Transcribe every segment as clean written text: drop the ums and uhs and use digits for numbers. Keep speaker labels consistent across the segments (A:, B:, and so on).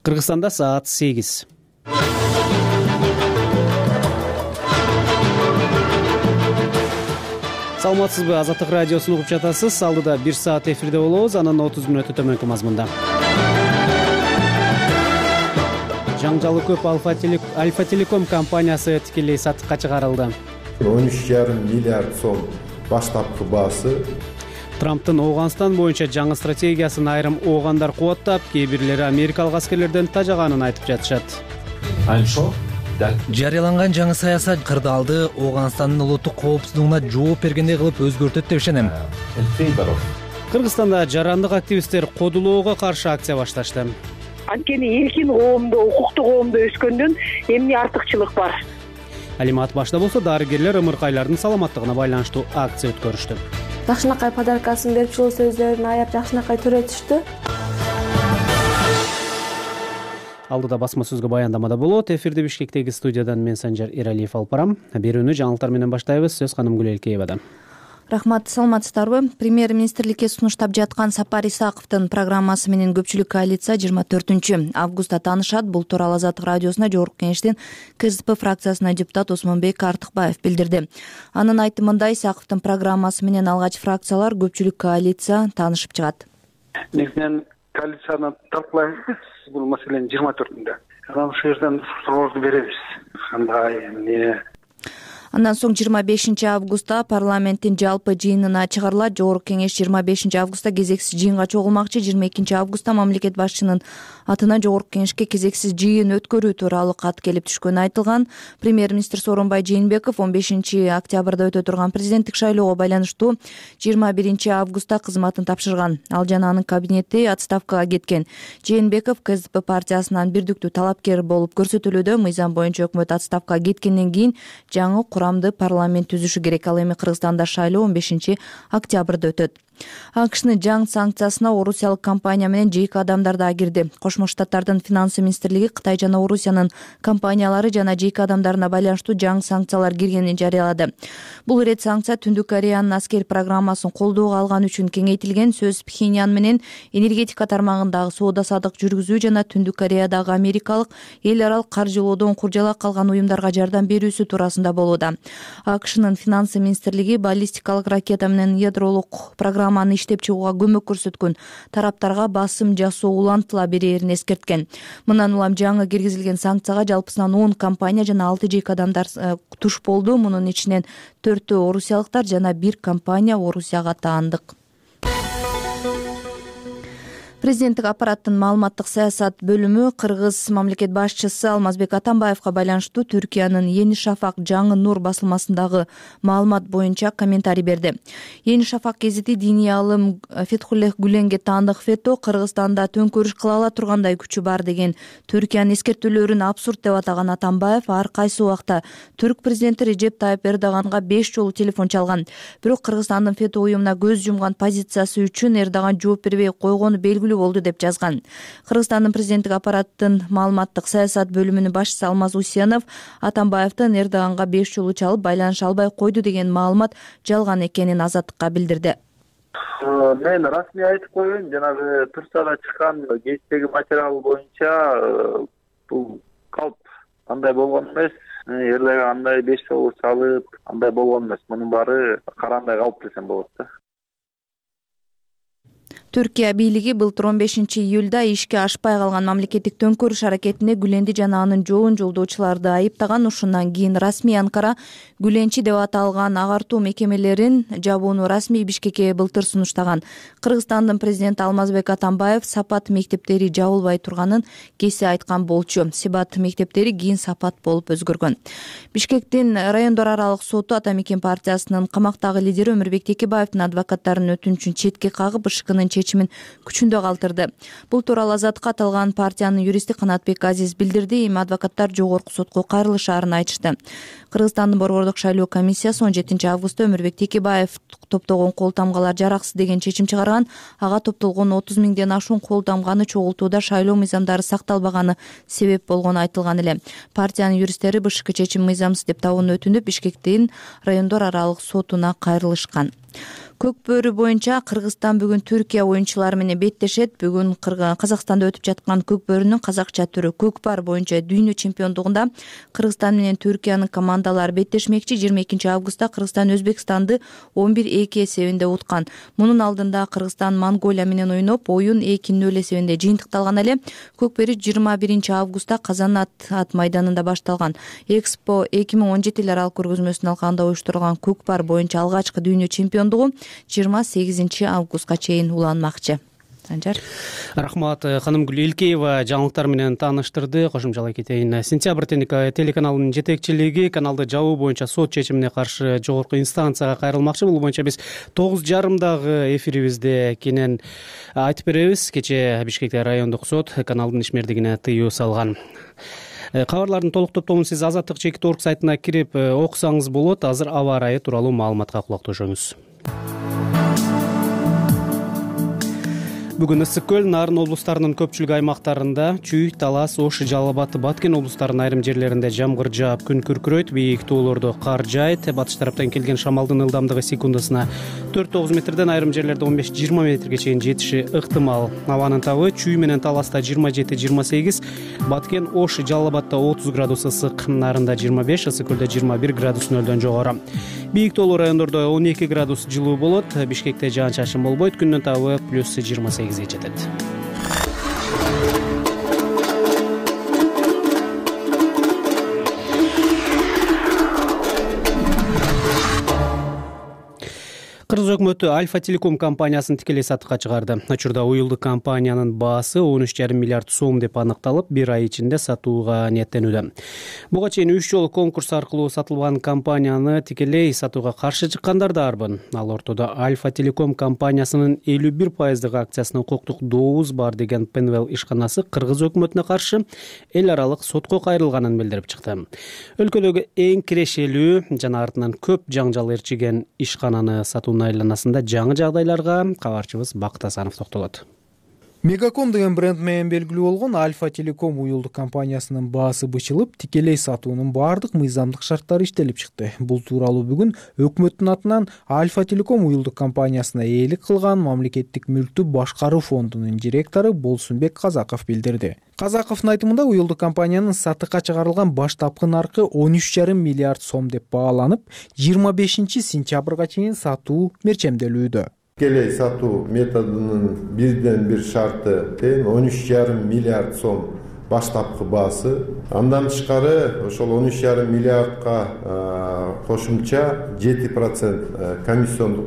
A: Кыргызстанда саат 8. Саламатсызбы, Азаттык радиосун угуп жатасыз. Алдыда 1 саат эфирде болобуз, анан 30 мүнөттө төмөнкү мазмунда. Жаңжалы көп Альфа Телеком компаниясы тикелей сатыкка чыгарылды.
B: 13,5 миллиард сом баштапкы баасы.
A: Трамптын Ооганстан боюнча жаңы стратегиясын айрым оогандар кубаттап, кээ бирлери америкалык аскерлерден тажаганын айтып жатышат.
C: Жарыяланган жаңы саясат кырдаалды Ооганстандын улуттук коопсуздугуна жооп бергендей кылып өзгөртөт деп ишенем.
A: Кыргызстанда жарандык активисттер кодулоого каршы акция башташты.
D: Анткени эркин коомдо, укуктуу коомдо өскөндөн эмне артыкчылык бар?
A: Алимат башта болсо дарыгерлер ымыркайлардын саламаттыгына байланыштуу акция өткөрүштү.
E: Жакшынакай подаркасын берип, жылуу сөздөрүн аяп жакшынакай төрөтүштү.
A: Алдыда басма сөзгө баяндамада болот. Эфирде Бишкектеги студиядан мен Санжар Эралиев алып барам. Берүүнү жаңылыктар менен баштайбыз. Сөз ханым Гүлэлкеевада.
F: Рахмат, саламатсыздарбы? Премьер-министрликке сунуштап жаткан Сапар Исаковдун программасы менен көпчүлүк коалиция 24-августта таанышат. Бул тууралуу Азаттык радиосуна Жогорку Кеңештин КСДП фракциясына депутат Осмонбек Артыкбаев билдирди. Анын айтымында Исаковдун программасы менен алгач фракциялар көпчүлүк коалиция таанышып чыгат.
G: Негизинен коалицияны талкуулайбыз бул маселенин 24-ндө. Анан ошол жерден суроолорду беребиз. Кандай эмне.
F: Андан соң 25-августта парламенттин жалпы жыйынына чыгарылат. Жогорку Кеңеш 25-августта кезексиз жыйынга чогулмакчы. 22-августта мамлекет башчынын атынан Жогорку Кеңешке кезексиз жыйын өткөрүү тууралуу кат келип түшкөнү айтылган. Премьер-министр Сооронбай Жээнбеков 15-октябрда өтө турган президенттик шайлоого байланыштуу 21-августта кызматын тапшырган. Ал жана анын кабинети отставкага кеткен. Жээнбеков КСДП партиясынан бирдиктүү талапкер болуп көрсөтүлүүдө. Мыйзам боюнча өкмөт отставкага кеткенден кийин жаңы курамды парламент түзүшү керек. Ал эми Кыргызстанда шайлоо 15-октябрда өтөт. АКШнын жаңы санкциясына орусиялык компания менен жеке адамдар да кирди. Кошмо Штаттардын финансы министрлиги Кытай жана Орусиянын компаниялары жана жеке адамдарына байланыштуу жаңы санкциялар киргенин жарыялады. Бул ирет санкция Түндүк Кореянын аскер программасын колдоого алган үчүн кеңейтилген. Сөз Пхеньян менен энергетика тармагындагы соода-саттык жүргүзүү жана Түндүк Кореядагы америкалык эл аралык каржылоодон куржала калган уюмдарга жардам берүүсү туурасында болууда. АКШнын финансы министрлиги баллистикалык ракета менен ядролук программаны иштеп чыгууга көмөк көрсөткөн тараптарга басым жасоо улантыла берээрин эскерткен. Мындан улам жаңы киргизилген санкцияга жалпысынан 10 компания жана 6 жеке адамдар туш болду. Мунун ичинен 4 орусиялыктар жана 1 компания Орусияга таандык. Президенттик аппараттын маалыматтык саясат бөлүмү Кыргыз мамлекет башчысы Алмазбек Атамбаевга байланыштуу Түркиянын Yeni Шафак жаңы нур басылмасындагы маалымат боюнча комментарий берди. Yeni Шафак гезити диний алым Фетхуллех Гүленге таандык фето Кыргызстанда төңкөрүш кыла ала тургандай күчү бар деген Түркиянын эскертүүлөрүн абсурд деп атаган Атамбаев ар кайсы убакта түрк президенти Режеп Тайып Эрдоганга 5 жолу телефон чалган. Бирок Кыргызстандын фето уюмуна көз жумган позициясы үчүн Эрдоган жооп бербей койгону белгилүү болду деп жазган. Кыргызстандын президенттик аппараттын маалыматтык саясат бөлүмүнүн башчысы Алмаз Усенов Атамбаевдин Эрдоганга 5 жолу чалып байланыша албай койду деген маалымат жалган экенин Азаттыкка билдирди.
G: Мен расмий айтып коеюн, жанагы Турцияда чыккан гезиттеги материал боюнча бул калп андай болгон эмес. Эрдоган андай 5 жолу чалып андай болгон эмес. Мунун баары карандай калп десем болот да.
F: Түркия бийлиги былтыр 15-июлда ишке ашпай калган мамлекеттик төңкөрүш аракетине Гүленди жана анын жоон жолдоочуларды айыптаган. Ушундан кийин расмий Анкара Гүленчи деп аталган агартуу мекемелерин жабууну расмий Бишкекке былтыр сунуштаган. Кыргызстандын президенти Алмазбек Атамбаев Сапат мектептери жабылбай турганын кесе айткан болчу. Сипат мектептери кийин Сапат болуп өзгөргөн. Бишкектин райондор аралык соту Атамекен партиясынын камактагы лидери Өмүрбек Текебаевдин адвокаттарынын өтүнүчүн четке кагып ышкынын чечимин күчүндө калтырды. Бул тууралуу Азаттыкка аталган партиянын юристи Канатбек Азиз билдирди. Эми адвокаттар жогорку сотко кайрылышаарын айтышты. Кыргызстандын борбордук шайлоо комиссиясы 17-августта Өмүрбек Текебаев топтогон кол тамгалар жараксыз деген чечим чыгарган. Ага топтолгон 30 миңден ашуун кол тамганы чогултууда шайлоо мыйзамдары сакталбаганы себеп болгону айтылган эле. Партиянын юристтери БШК чечим мыйзамсыз деп табууну өтүнүп, Бишкектин райондор аралык сотуна кайрылышкан. Көк бөрү боюнча Кыргызстан бүгүн Түркия оюнчулары менен беттешет. Бүгүн Казакстанда өтүп жаткан көк бөрүнүн казакча түрү көкпар боюнча дүйнө чемпиондугунда Кыргызстан менен Түркиянын командалары беттешмекчи. 22 августта Кыргызстан Өзбекстанды 11-2 эсебинде уткан. Мунун алдында Кыргызстан Монголия менен ойноп, оюн 2-0 эсебинде жыйынтыкталган эле. Көк бөрү 21 августта Казан ат майданында башталган. Экспо 2017 аралык көргөзмөсүнүн алкагында уюштурулган көкпар боюнча алгачкы дүйнө чемпиондугу 28 августка чейин уланмакчы. Санжар.
A: Рахмат. Ханымгүл Илкеева жаңылыктар менен тааныштырды. Кошумчалай кетейин. Сентябрь телеканалынын жетекчилиги каналды жабуу боюнча сот чечимине каршы жогорку инстанцияга кайрылмакчы. Бул боюнча биз 9:30 эфирибизде кенен айтып беребиз. Кечээ Бишкекте райондук сот каналдын ишмердигине тыюу салган. Кабарлардын толук топтомун сиз Азаттык /org сайтына кирип окусаңыз болот. Азыр аба ырайы тууралуу маалыматка кулак тошоңуз. Бүгүн Ысык көл, Нарын облустарынын көпчүлүк аймактарында, Чүй, Талас, Ош, Жалал Абад, Баткен облустарынын айрым жерлеринде жамгыр жаап, күн күркүрөйт, бийик тоолордо кар жаайт. Батыш тараптан келген шамалдын ылдамдыгы секундасына 4-9 метрден, айрым жерлерде 15-20 метрге чейин жетиши ыктымал. Абанын табы Чүй менен Таласта 27-28, Баткен, Ош, Жалал Абадда 30 градус ысык, Нарында 25, Ысык көлдө 21 градус нөлдөн жогору. Бийик тоолуу райондордо 12 градус жылуу болот. Бишкекте жаан-чашын болбойт, күндүн табы плюс 28 жетет. Кыргыз өкмөтү Альфа Телеком компаниясын тикелей сатыкка чыгарды. Учурда уюлдук компаниянын баасы 13,5 миллиард сом деп аныкталып, 1 ай ичинде сатууга ниеттенүүдө. Буга чейин 3 жолу конкурс аркылуу сатылган компанияны тикелей сатууга каршы чыккандар да арбын. Ал ортодо Альфа Телеком компаниясынын 51% акциясына укуктук доогуз бар деген Penwell ишканасы Кыргыз өкмөтүнө каршы эл аралык сотко кайрылганын билдирип чыкты. Өлкөдөгү эң кирешелүү жана артынан көп жаңжал ээрчиген ишкананы сатуу айланасында жаңы жагдайларга кабарчыбыз Бакыт Асанов токтолот.
H: Мегаком деген бренд менен белгилүү болгон Альфа Телеком уюлдук компаниясынын баасы бычылып, тикелей сатуунун баардык мыйзамдык шарттары иштелип чыкты. Бул тууралуу бүгүн өкмөттүн атынан Альфа Телеком уюлдук компаниясына ээлик кылган мамлекеттик мүлктү башкаруу фондунун директору Болсунбек Казаков билдирди. Казаковдун айтымында уюлдук компаниянын сатыкка чыгарылган баштапкы наркы 13,5 миллиард сом деп бааланып, 25 сентябрга чейин сатуу мерчемделүүдө.
B: Тикелей сатуу методунун бирден бир шарты тең 13,5 миллиард сом баштапкы баасы. Андан тышкары ошол 13,5 миллиардка кошумча 7% комиссиондук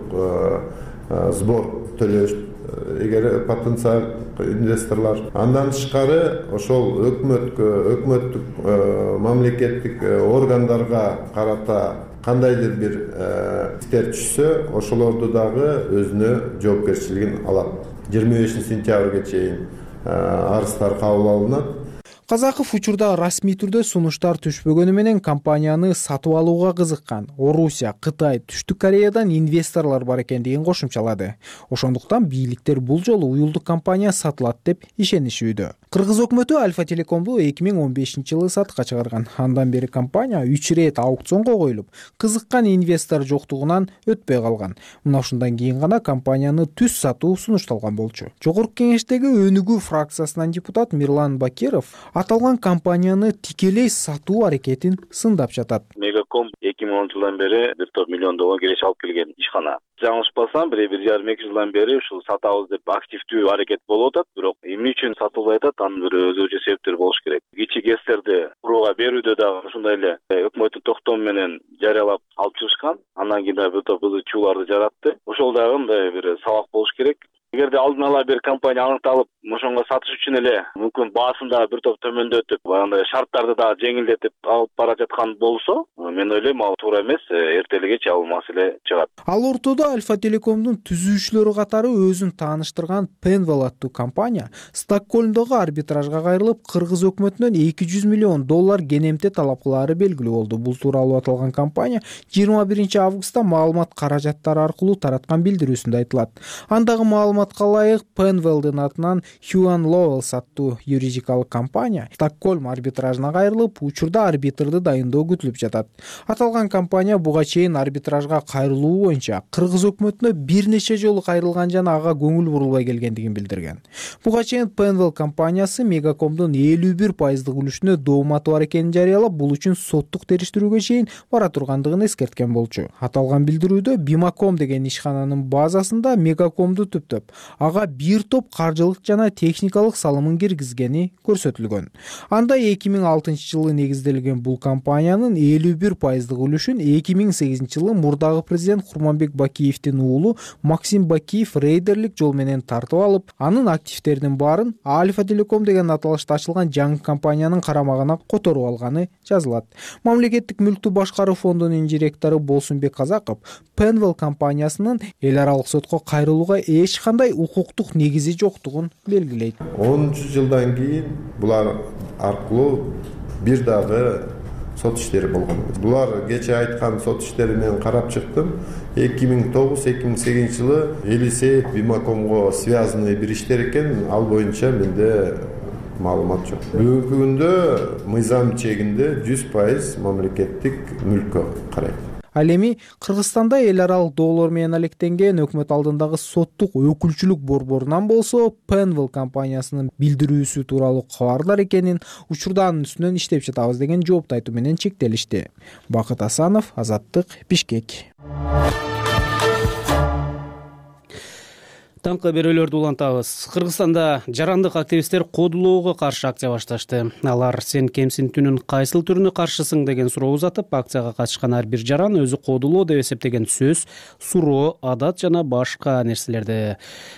B: сбор төлөш эгер потенциал инвесторлар. Андан тышкары ошол өкмөттүк мамлекеттик органдарга карата кандайдыр бир иштер түшсө, ошолорду дагы өзүнө жоопкерчилигин алат. 25 сентябрга чейин арыздар кабыл алынат.
H: Казаков учурда расмий түрдө сунуштар түшпөгөнү менен компанияны сатып алууга кызыккан. Орусия, Кытай, Түштүк Кореядан инвесторлор бар экендигин кошумчалады. Ошондуктан бийликтер бул жолу уюлдук компания сатылат деп ишенишүүдө. Кыргыз өкмөтү Альфа Телекомду 2015-жылы сатыкка чыгарган. Андан бери компания 3 рет аукционго коюлуп, кызыккан инвестор жоктугунан өтпөй калган. Мына ушундан кийин гана компанияны түз сатуу сунушталган болчу. Жогорку кеңештеги Өнүгүү фракциясынан депутат Мирлан Бакиров аталган компанияны тикелей сатуу аракетин сындап жатат.
I: Мегаком 2010-жылдан бери 1 миллион доллар киреш алып келген ишкана. Жаңылышпасам, 1,5 жылдан бери ушул сатабыз деп активдүү аракет болуп атат, бирок эмне үчүн сатылбай атат, анын бир өзгөчө себептери болуш керек. Кичи гэстерди курууга берүүдө дагы ушундай эле өкмөттүн токтому менен жарыялап алып чыгышкан. Андан кийин дагы бызычууларды жаратты. Ошол дагы мындай бир сабак болуш керек. Эгерде алдын ала бир компания аныкталып, ошонго сатыш үчүн эле мүмкүн баасын дагы бир топ төмөндөтүп, андай шарттарды дагы жеңилдетип алып бара жаткан болсо, мен ойлойм ал туура эмес, эртели кеч ал маселе чыгат.
H: Ал ортодо Альфа Телекомдун түзүүчүлөрү катары өзүн тааныштырган Penwell аттуу компания Стокгольмдогу арбитражга кайрылып, Кыргыз өкмөтүнөн 200 миллион доллар кенемте талап кылаары белгилүү болду. Бул тууралуу аталган компания 21 августта маалымат каражаттары аркылуу тараткан билдирүүсүндө айтылат. Андагы маалыматка ылайык Penwellдин атынан Huan Lowells аттуу юридикалык компания Стокгольм арбитражына кайрылып, учурда арбитрди дайындоо күтүлүп жатат. Аталган компания буга чейин арбитражга кайрылуу боюнча Кыргыз өкмөтүнө бир нече жолу кайрылган жана ага көңүл бурулбай келгендигин билдирген. Буга чейин Penwell компаниясы Мегакомдун 51% үлүшүнө дооматы бар экенин жарыялап, бул үчүн соттук териштирүүгө чейин бара тургандыгын эскерткен болчу. Аталган билдирүүдө Бимаком деген ишкананын базасында Мегакомду түптөп, ага бир топ каржылык жана техникалык салымын киргизгени көрсөтүлгөн. Анда 2006 жылы негизделген бул компаниянын 51% үлүшүн 2008 жылы мурдагы президент Курманбек Бакиевдин уулу Максим Бакиев рейдерлик жол менен тартып алып, анын активдеринин баарын Альфа Телеком деген аталышта ачылган жаңы компаниянын карамагына которуп алганы жазылат. Мамлекеттик мүлктү башкаруу фондунун директору Болсунбек Казаков Penwell компаниясынын эл аралык сотко кайрылууга эч кандай укуктук негизи жоктугун белгилейт.
B: 10 жылдан кийин булар аркылуу бир дагы сот иштери болгон. Булар кече айткан сот иштери менен карап чыктым. 2009-2008 жылы Елисеев Бимакомго связанный бир иштер экен, ал боюнча менде маалымат жок. Бүгүнкү күндө мыйзам чегинде 100% мамлекеттик мүлккө карайт.
H: Ал эми Кыргызстанда эл аралык доолор менен алектенген өкмөт алдындагы соттук өкүлчүлүк борборунан болсо Penwell компаниясынын билдирүүсү тууралуу кабардар экенин, учурда анын үстүнөн иштеп жатабыз деген жоопту айтуу менен чектелишти. Бакыт Асанов, Азаттык, Бишкек.
A: Таңкы берүүлөрдү улантабыз. Кыргызстанда жарандык активисттер кодулоого каршы акция башташты. Алар сен кемсинтүүнүн кайсыл түрүнө каршысың деген суроо узатып, акцияга катышкан ар бир жаран өзү кодулоо деп эсептеген сөз, суроо, адат жана башка нерселерди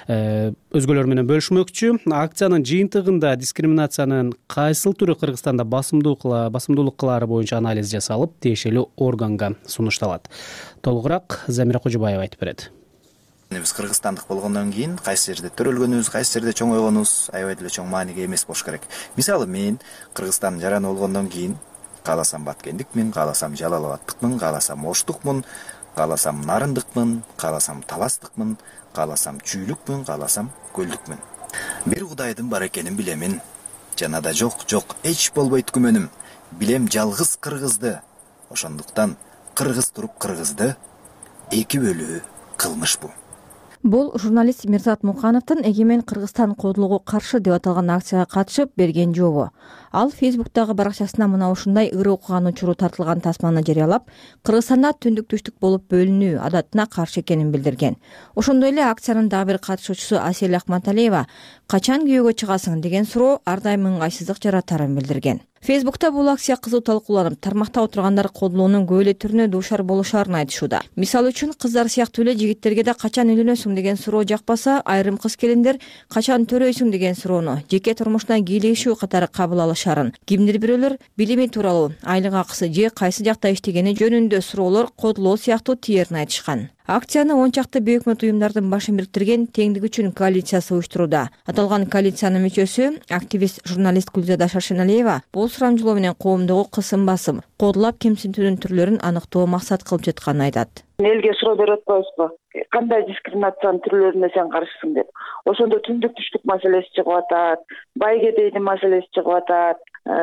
A: өзгөлөр менен бөлүшмөкчү. Акциянын жыйынтыгында дискриминациянын кайсыл түрү Кыргызстанда басымдуулук кылаары боюнча анализ жасалып, тиешелүү органга сунушталат. Толугураак Замира Кожобаева айтып берет.
J: Биз кыргызстандык болгондон кийин кайсы жерде төрөлгөнүбүз, кайсы жерде чоңойгонубуз аябай деле чоң мааниге эмес болуш керек. Мисалы мен Кыргызстандын жараны болгондон кийин кааласам баткендикмин, кааласам жалал абадтыкмын, кааласам оштукмун, кааласам нарындыкмын, кааласам таластыкмын, кааласам чүйлүкмүн, кааласам көлдүкмүн. Бир Кудайдын бар экенин билемин. Жана да жок эч болбойт күмөнүм. Билем жалгыз кыргызды. Ошондуктан кыргыз туруп кыргызды эки бөлүү кылмыш бу.
F: Бул журналист Мирзат Мукановдун Эгемен Кыргызстан кодулоого каршы деп аталган акцияга катышып берген жообу. Ал Фейсбуктагы баракчасына мына ушундай ыры окуганын учуру тартылган тасманы жарыялап, Кыргызстанда түндүк-түштүк болуп бөлүнүү адатына каршы экенин билдирген. Ошондой эле акциянын дагы бир катышуучусу Асель Акматалиева качан күйөөгө чыгасың деген суроо ар дайым ыңгайсыздык жаратарын билдирген. Фейсбукта бул акция кызуу талкууланып, тармакта отургандар кодулоонун көп эле түрүнө дуушар болушарын айтышууда. Мисалы үчүн, кыздар сыяктуу эле жигиттерге да качан үйлөнөсүң деген суроо жакпаса, айрым кыз келиндер качан төрөйсүң деген суроону жеке турмушуна кийлешүү катары кабыл алышарын, кимдир бирөөлөр билими тууралуу, айлык акысы же кайсы жакта иштегени жөнүндө суроолор кодулоо сыяктуу тиерин айтышкан. Акцияны 10 чакты бейөкмөт уюмдардын башын бириктирген Теңдик үчүн коалициясы уюштурууда. Аталган коалициянын мүчөсү, активист журналист Гүлзада Шаршеналиева бул сурамжылоо менен коомдогу кысым басым, кодулап кемсинтүүнүн түрлөрүн аныктоо максат кылып жатканын айтат.
D: Элге суроо берип атпайбызбы? Кандай дискриминациянын түрлөрүнө сен каршысың деп. Ошондо түндүк-түштүк маселеси чыгып атат, байгедейдин маселеси чыгып атат,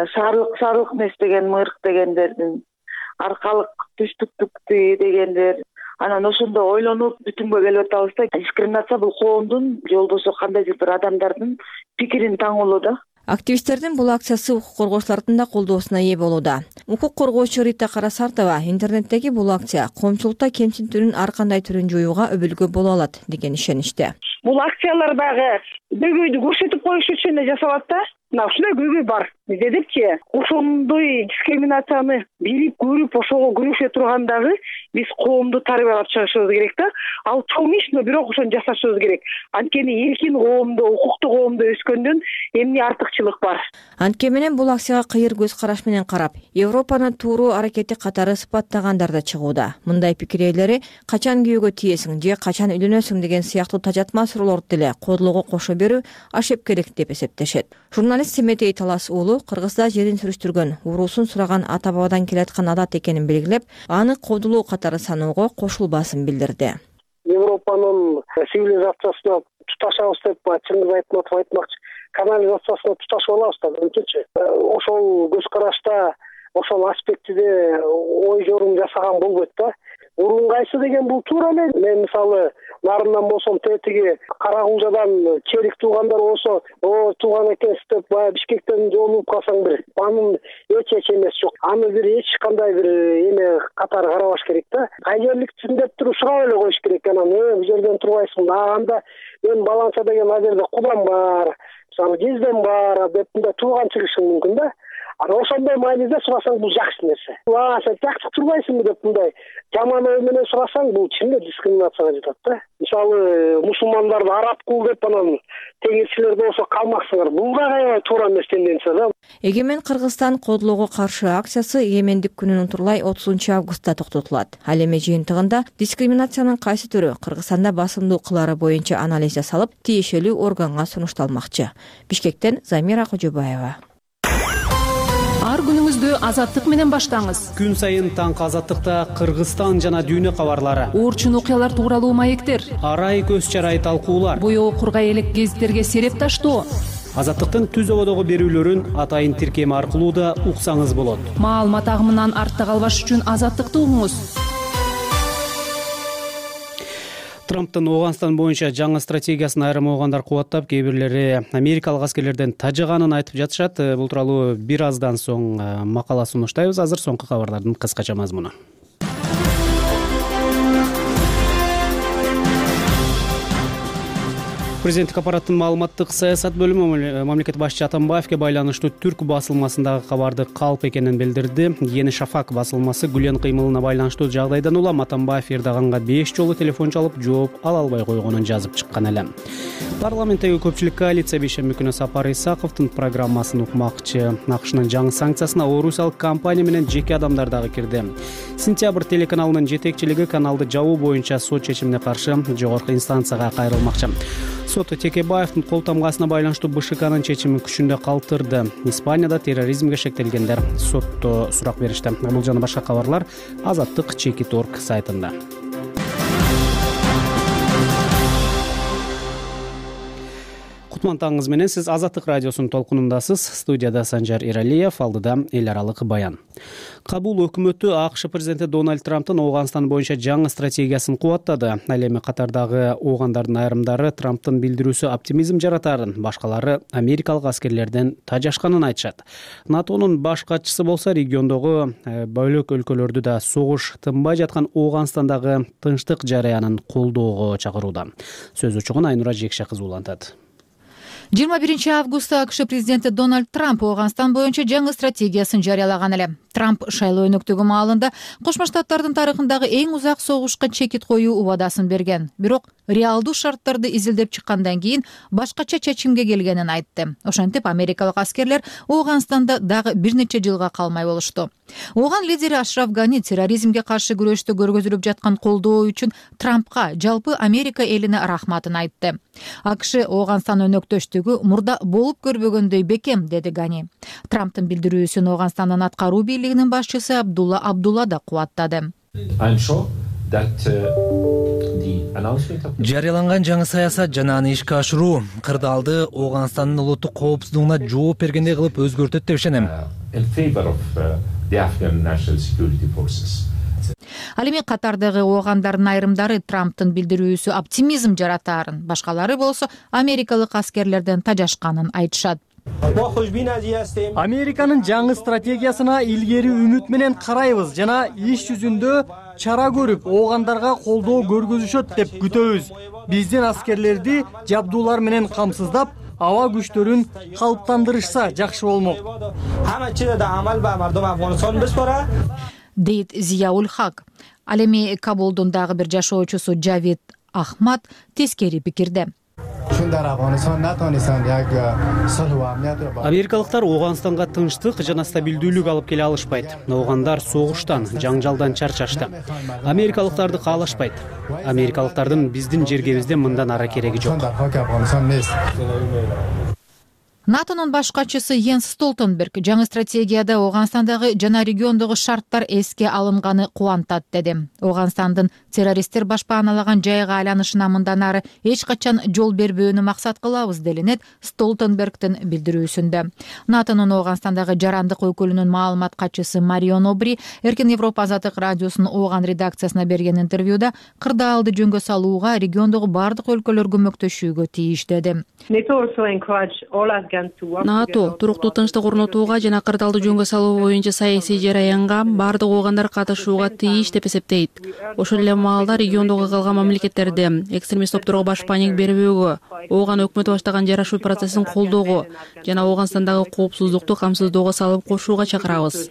D: сарылык эмес деген мырык дегендердин, аркалык түштүктүктү дегендер. Анан ошондо ойлонуп бүтүнгө келип атабыз да, дискриминация бул коомдун же болбосо кандайдыр бир адамдардын пикирин таңуулоо да.
F: Активисттердин бул акциясы укук коргоочулардын да колдоосуна ээ болууда. Укук коргоочу Рита Карасартова интернеттеги бул акция коомчулукта кемсинтүүнүн ар кандай түрүн жоюуга өбөлгө боло алат деген ишеничте.
D: Бул акциялар дагы көйгөйдү көрсөтүп коюш үчүн эле жасалат да. Мына ушундай көйгөй бар. Бизде депчи, ошондой дискриминацияны билип көрүп, ошого күрөшө тургандагы биз коомду тарбиялап чыгышыбыз керек да. Ал чоң иш, но бирок ошону жасашыбыз керек. Анткени эркин коомдо, укуктуу коомдо өскөндөн эмне артыкчылык бар.
F: Антке менен бул акцияга кыйыр көз караш менен карап, Европаны тууруу аракети катары сыпаттагандар да чыгууда. Мындай пикир ээлери качан күйөөгө тиесиң же качан үйлөнөсүң деген сыяктуу тажатма суроолорду деле кодулоого кошо берүү ашеп керек деп эсептешет. Журналист Семетей Талас уулу Кыргызда жерин сүрүштүргөн, уруусун сураган ата бабадан келаткан адат экенин белгилеп, аны кодулоо катары саноого кошулбасын билдирди.
K: Европанын цивилизациясына туташабыз деп Чыңгыз Айтматов айтмакчы, канализациясына туташып алабыз да античи. Ошол көз карашта, ошол аспектиде ой жорум жасаган болбойт да. Урун кайсы деген бул туура эле. Мен мисалы нарындан болсом тетиги Каракулжадан черик туугандар болсо, тууган экенсиз деп баягы Бишкектен жолугуп калсаң бир анын эч эмеси жок. Аны бир эч кандай бир эме катары карабаш керек да. Кай жерликсиң деп туруп сурап эле коюш керек. Анан бул жерден турбайсың. Анда мен баланча деген ал жерде кудам бар, мисалы жездем бар деп мындай тууган чыгышың мүмкүн да. Ошондой мааниде сурасаң бул жакшы нерсе. Сен жакшы турбайсыңбы деп мындай жаман ой менен сурасаң бул чынында дискриминацияга жатат да. Мисалы мусулмандарды араб кул деп анан теңирчилер болсо калмаксыңар. Бул да аябай туура эмес тенденция да.
F: Эгемен Кыргызстан кодлоого каршы акциясы Эгемендик күнүн утурлай 30-августта токтотулат. Ал эми жыйынтыгында дискриминациянын кайсы түрү Кыргызстанда басымдуу кылары боюнча анализ жасалып, тиешелүү органга сунушталмакчы. Бишкектен Замира Кожобаева.
L: Ар күнүңүздү азаттык менен баштаңыз.
A: Күн сайын таңкы азаттыкта Кыргызстан жана дүйнө кабарлары.
L: Орчун окуялар тууралуу маектер.
A: Арай көз чарай талкуулар.
L: Боёо кургай элек гезиттерге сереп таштоо.
A: Азаттыктын түз ободогу берүүлөрүн атайын тиркем аркылуу да уксаңыз болот.
L: Маалымат агымынан артта калбаш үчүн азаттыкты угуңуз.
A: Трамптын Ооганстан боюнча жаңы стратегиясын айрым оогандар кубаттап, кээ бирлери америкалык аскерлерден тажыганын айтып жатышат. Бул тууралуу бир аздан соң макала сунуштайбыз. Азыр соңку кабарлардын кыскача мазмуну. Президенттик аппараттын маалыматтык саясат бөлүмү мамлекет башчы Атамбаевге байланыштуу Түрк басылмасындагы кабарды калп экенин билдирди. Yeni Шафак басылмасы Гүлен кыймылына байланыштуу жагдайдан улам Атамбаев Эрдоганга 5 жолу телефон чалып, жооп ала албай койгонун жазып чыккан эле. Парламенттеги көпчүлүк коалиция бейшемби күнү Сапар Исаковдун программасын укмакчы. АКШнын жаңы санкциясына орусиялык компания менен жеке адамдар дагы кирди. Сентябрь телеканалынын жетекчилиги каналды жабуу боюнча сот чечимине каршы жогорку инстанцияга кайрылмакчы. Сот Текебаевдин кол тамгасына байланыштуу БШКнын чечимин күчүндө калтырды. Испанияда терроризмге шектелгендер сотто сурак беришти. Бул жана башка кабарлар Азаттык.org сайтында. Кутман таңыңыз менен, сиз Азаттык радиосунун толкунундасыз. Студияда Санжар Иралиев, алдыда эл аралык баян. Кабул өкмөтү АКШ президенти Дональд Трамптын Ооганстан боюнча жаңы стратегиясын кубаттады. Ал эми катардагы оогандардын айрымдары Трамптын билдирүүсү оптимизм жаратарын, башкалары америкалык аскерлерден тажашканын айтышат. НАТОнун баш катчысы болсо региондогу бөлөк өлкөлөрдү да согуш тынбай жаткан Ооганстандагы тынчтык жараянын колдоого чакырууда. Сөз учугун Айнура Жекше кызы улантат.
M: 21 августта АКШ президенти Дональд Трамп Ооганстан боюнча жаңы стратегиясын жарыялаган эле. Трамп шайлоо өнөктүгү маалында Кошмо Штаттардын тарыхындагы эң узак согушка чекит коюу убадасын берген. Бирок реалдуу шарттарды изилдеп чыккандан кийин башкача чечимге келгенин айтты. Ошентип америкалык аскерлер Ооганстанда дагы бир нече жылга калмай болушту. Ооган лидери Ашраф Гани терроризмге каршы күрөштө көргөзүлүп жаткан колдоо үчүн Трампка, жалпы Америка элине рахматын айтты. АКШ Ооганстан өнөктөштүгү мурда болуп көрбөгөндөй бекем, деди Гани. Трамптын билдирүүсүн Ооганстандын аткаруу бийлигинин башчысы Абдулла да кубаттады.
C: Жарыяланган жаңы саясат жана аны ишке ашыруу кырдаалды Ооганстандын улуттук коопсуздугуна жооп бергендей кылып өзгөртөт деп ишенем.
M: Ал эми катардагы оогандардын айрымдары Трамптын билдирүүсү оптимизм жаратаарын, башкалары болсо америкалык аскерлерден тажашканын айтышат.
N: Американын жаңы стратегиясына илгери үмүт менен карайбыз жана иш жүзүндө чара көрүп, оогандарга колдоо көргөзүшөт деп күтөбүз. Биздин аскерлерди жабдуулар менен камсыздап, аба күчтөрүн калыптандырышса жакшы болмок.
M: Дейт Зияул Хак. Ал эми Кабулдун дагы бир жашоочусу Жавид Ахмад тескери пикирде.
A: Америкалыктар Ооганстанга тынчтык жана стабилдүүлүк алып келе алышпайт. Оогандар согуштан, жаңжалдан чарчашты. Америкалыктарды каалашпайт. Америкалыктардын биздин жергебизде мындан ара кереги жок.
M: НАТОнун баш катчысы Йенс Столтенберг жаңы стратегияда Ооганстандагы жана региондогу шарттар эске алынганы кубантат деди. Ооганстандын террористтер башпааналаган жайга айланышына мындан ары эч качан жол бербөөнү максат кылабыз делинет Столтенбергдин билдирүүсүндө. НАТОнун Ооганстандагы жарандык өкүлүнүн маалымат катчысы Марион Обри Эркин Европа азаттык радиосунун Ооган редакциясына берген интервьюда кырдаалды жөнгө салууга региондогу бардык өлкөлөр көмөктөшүүгө тийиш деди.
O: НАТО туруктуу тынчтык орнотууга жана кырдаалды жөнгө салуу боюнча саясий жараянга бардык оогандар катышууга тийиш деп эсептейт. Ошол эле маалда региондогу калган мамлекеттерди экстремист топторго баш паник бербөөгө, Ооган өкмөтү баштаган жарашуу процессин колдоого жана Ооганстандагы коопсуздукту камсыздоого салып кошууга чакырабыз.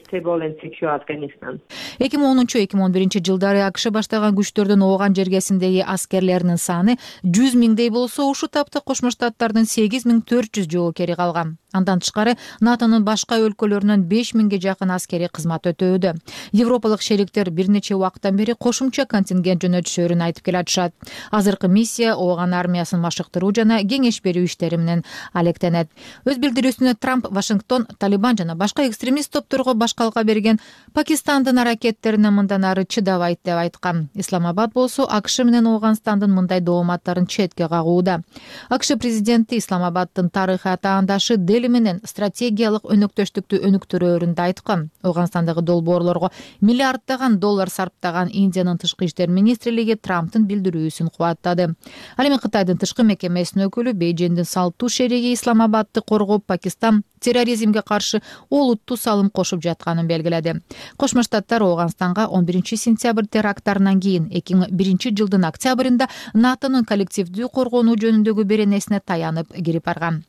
M: 2010-2011 жылдары АКШ баштаган күчтөрдүн Ооган жергесиндеги аскерлеринин саны 100 миңдей болсо, ушул тапта Кошмо Штаттардын 8400 жоокери калган. Андан тышкары НАТОнун башка өлкөлөрүнөн 5000ге жакын аскери кызмат өтөөдө. Европалык шериктер бир нече убакыттан бери кошумча контингент жөнөтүшөрүн айтып келатышат. Азыркы миссия Ооган армиясын машыктыруу жана кеңеш берүү иштери менен алектенет. Өз билдирүүсүндө Трамп Вашингтон Талибан жана башка экстремист топторго башкалка берген Пакистандын аракеттерине мындан ары чыдабайт деп айткан. Исламабад болсо АКШ менен Ооганстандын мындай дооматтарын четке кагууда. АКШ президенти Исламабаддын тарыхый атаандашы менен стратегиялык өнөктөштүктү өнүктүрөөрүндө айткан. Ооганстандагы долбоорлорго миллиарддаган доллар сарптаган Индиянын тышкы иштер министрлиги Трамптын билдирүүсүн кубаттады. Ал эми Кытайдын тышкы мекемесинин өкүлү Бейжиңдин салттуу шериги Исламабадды коргоп, Пакистан терроризмге каршы олуттуу салым кошуп жатканын белгиледи. Кошмо Штаттар Ооганстанга 11 сентябрь теракттарынан кийин 2001 жылдын октябрында НАТОнун коллективдүү коргонуу жөнүндөгү беренесине таянып кирип барган.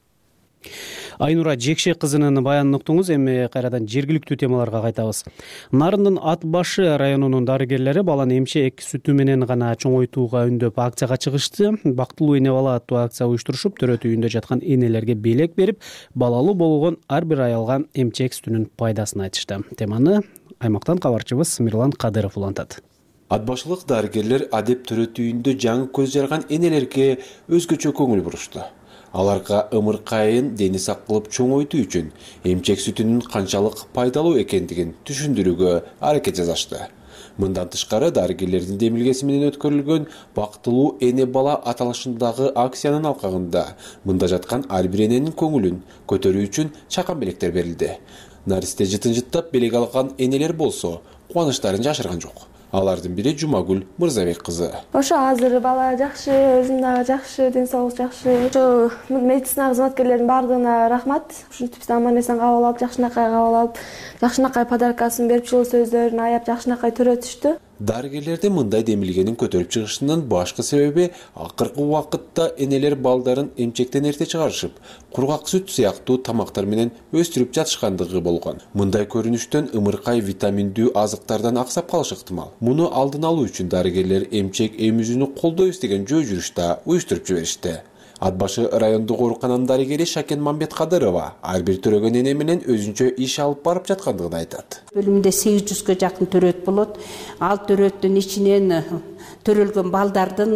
A: Айнура Жекше кызынын баянын уктуңуз. Эми кайрадан жергиликтүү темаларга кайтабыз. Нарындын Ат башы районунун дарыгерлери баланы эмче эки сүтү менен гана чоңойтууга үндөп акцияга чыгышты. Бактылуу эне бала аттуу акция уюштурушуп, төрөт үйүндө жаткан энелерге белек берип, балалуу болгон ар бир аялга эмчек сүтүнүн пайдасын айтышты. Теманы аймактан кабарчыбыз Мирлан Кадыров улантат.
P: Ат башылык дарыгерлер адеп төрөт үйүндө жаңы көз жарган энелерге өзгөчө көңүл бурушту. Аларга ымыркайын дени сак кылып чоңойтуу үчүн эмчек сүтүнүн канчалык пайдалуу экендигин түшүндүрүүгө аракет жасашты. Мындан тышкары дарыгерлердин демилгеси менен өткөрүлгөн бактылуу эне бала аталышындагы акциянын алкагында мында жаткан ар бир эненин көңүлүн көтөрүү үчүн чакан белектер берилди. Наристе жытын-жыттап белек алган энелер болсо кубанычтарын жашырган жок. Алардын бири Жумагүл Мырзабек кызы.
E: Ошо азыр бала жакшы, өзүм дагы жакшы, ден соолук жакшы. Ошо медицина кызматкерлеринин бардыгына рахмат. Ушинтип аман-эсен кабыл алып, жакшынакай кабыл алып, жакшынакай подаркасын берип, жылуу сөздөрүн аяп, жакшынакай төрөтүштү.
P: Дарыгерлердин мындай демилгенин көтөрүп чыгышынын башкы себеби акыркы убакытта энелер балдарын эмчектен эрте чыгарышып, кургак сүт сыяктуу тамактар менен өстүрүп жатышкандыгы болгон. Мындай көрүнүштөн ымыркай витаминдүү азыктардан аксап калышы ыктымал. Муну алдын алуу үчүн дарыгерлер эмчек эмизүүнү колдойбуз деген жөө жүрүш да уюштуруп жиберишти. Ат башы райондук оорукананын дарыгери Шакен Мамбеткадырова ар бир төрөгөн эне менен өзүнчө иш алып барып жаткандыгын айтат.
Q: Бөлүмдө 800гө жакын төрөт болот. Ал төрөттүн ичинен төрөлгөн балдардын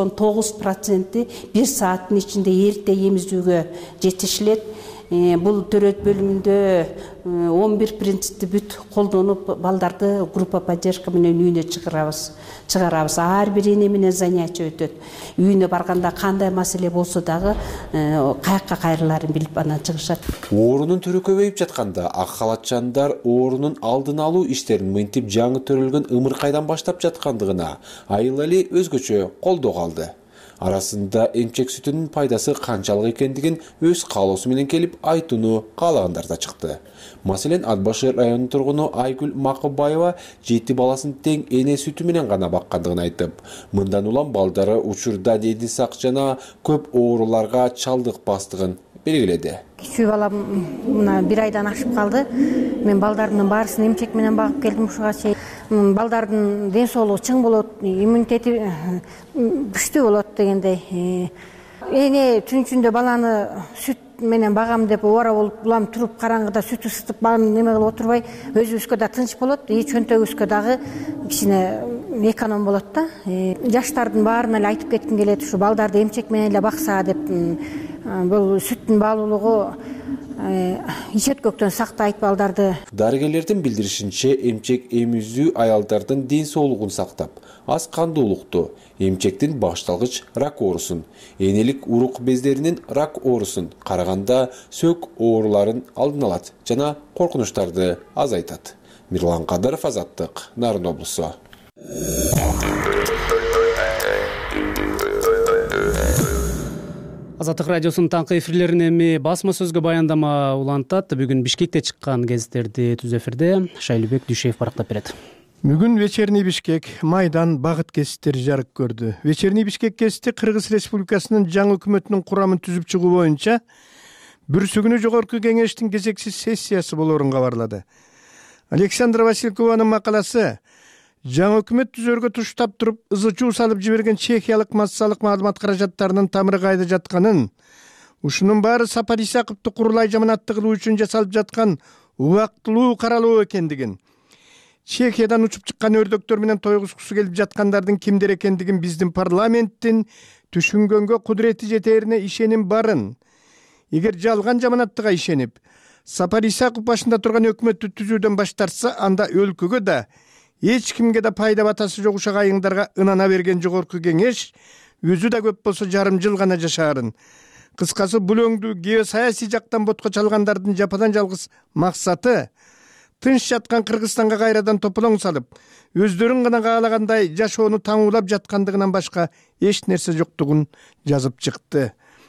Q: 99% 1 сааттын ичинде эрте эмизүүгө жетишилет. Бул төрөт бөлүмүндө 11 принципти бүт колдонуп балдарды группа поддержка менен үйүнө чыгарабыз. Ар бир эне менен занятие өтөт. Үйүнө барганда кандай маселе болсо дагы каякка кайрыларын билип анан чыгышат.
P: Оорунун түрү көбөйүп жатканда ак халатчандар оорунун алдын алуу иштерин мынтип жаңы төрөлгөн ымыркайдан баштап жаткандыгына айыл эли өзгөчө колдоо алды. Арасында эмчек сүтүнүн пайдасы канчалык экендигин өз каалоосу менен келип айтууну каалагандар да чыкты. Маселен, Ат башы районунун тургуну Айгүл Макыбаева 7 баласын тең эне сүтү менен гана баккандыгын айтып, мындан улам балдары учурда дени сак жана көп ооруларга чалдыкпастыгын белгиледи.
R: Кичүү балам мына 1 айдан ашып калды. Мен балдарымдын баарысын эмчек менен багып келдим ушуга чейин. Балдардын ден соолугу чың болот, иммунитети күчтүү болот дегендей. Эне түн ичинде баланы сүт менен багам деп ора болуп улам туруп караңгыда сүт ысытып багам неме кылып отурбай, өзүбүзгө да тынч болот, чөнтөгүбүзгө дагы кичине эконом болот да. Жаштардын баарына эле айтып кетким келет, ушу балдарды эмчек менен эле бакса деп. бул сүттүн баалуулугу ичет-көктөн сактайт балдарды.
P: Дарыгерлердин билдиришинче, эмчек эмизүү аялдардын ден соолугун сактап, аз кандуулукту, эмчектин башталгыч рак оорусун, энелик урук бездеринин рак оорусун караганда сөөк ооруларын алдын алат жана коркунучтарды азайтат. Мирлан Кадыров, Азаттык, Нарын облусу.
A: Азаттык радиосунун таңкы эфирлерин эми басма сөзгө баяндама улантат. Бүгүн Бишкекте чыккан гезиттерди түз эфирде Шайлыбек Дүйшеев барактап берет.
S: Бүгүн Вечерний Бишкек, Майдан, Багыт гезиттери жарык көрдү. Вечерний Бишкек гезити Кыргыз Республикасынын жаңы өкмөтүнүн курамын түзүп чыгуу боюнча бүрсүгүнү жогорку кеңештин кезексиз сессиясы болоорун кабарлады. Александра Василькованын макаласы жаңы өкмөт түзөргө туштап туруп ызы-чуу салып жиберген чехиялык массалык маалымат каражаттарынын тамыры кайда жатканын, ушунун баары Сапар Исаковду курулай жаманатты кылуу үчүн жасалып жаткан убактылуу каралоо экендигин, Чехиядан учуп чыккан өрдөктөр менен тойгузгусу келип жаткандардын кимдер экендигин биздин парламенттин түшүнгөнгө кудурети жетерине ишеним барын. Эгер жалган жаманаттыга ишенип, Сапар Исаков башында турган өкмөттү түзүүдөн баш тартса, анда өлкөгө да эч кимге да пайда батасы жок ушак айыңдарга ынана берген жогорку кеңеш өзү да көп болсо жарым жыл гана жашаарын. Кыскасы бул өңдүү геосаясий жактан ботко чалгандардын жападан жалгыз максаты тынч жаткан Кыргызстанга кайрадан тополоң салып, өздөрүн гана каалагандай жашоону таңуулап жаткандыгынан башка эч нерсе жоктугун жазып чыкты.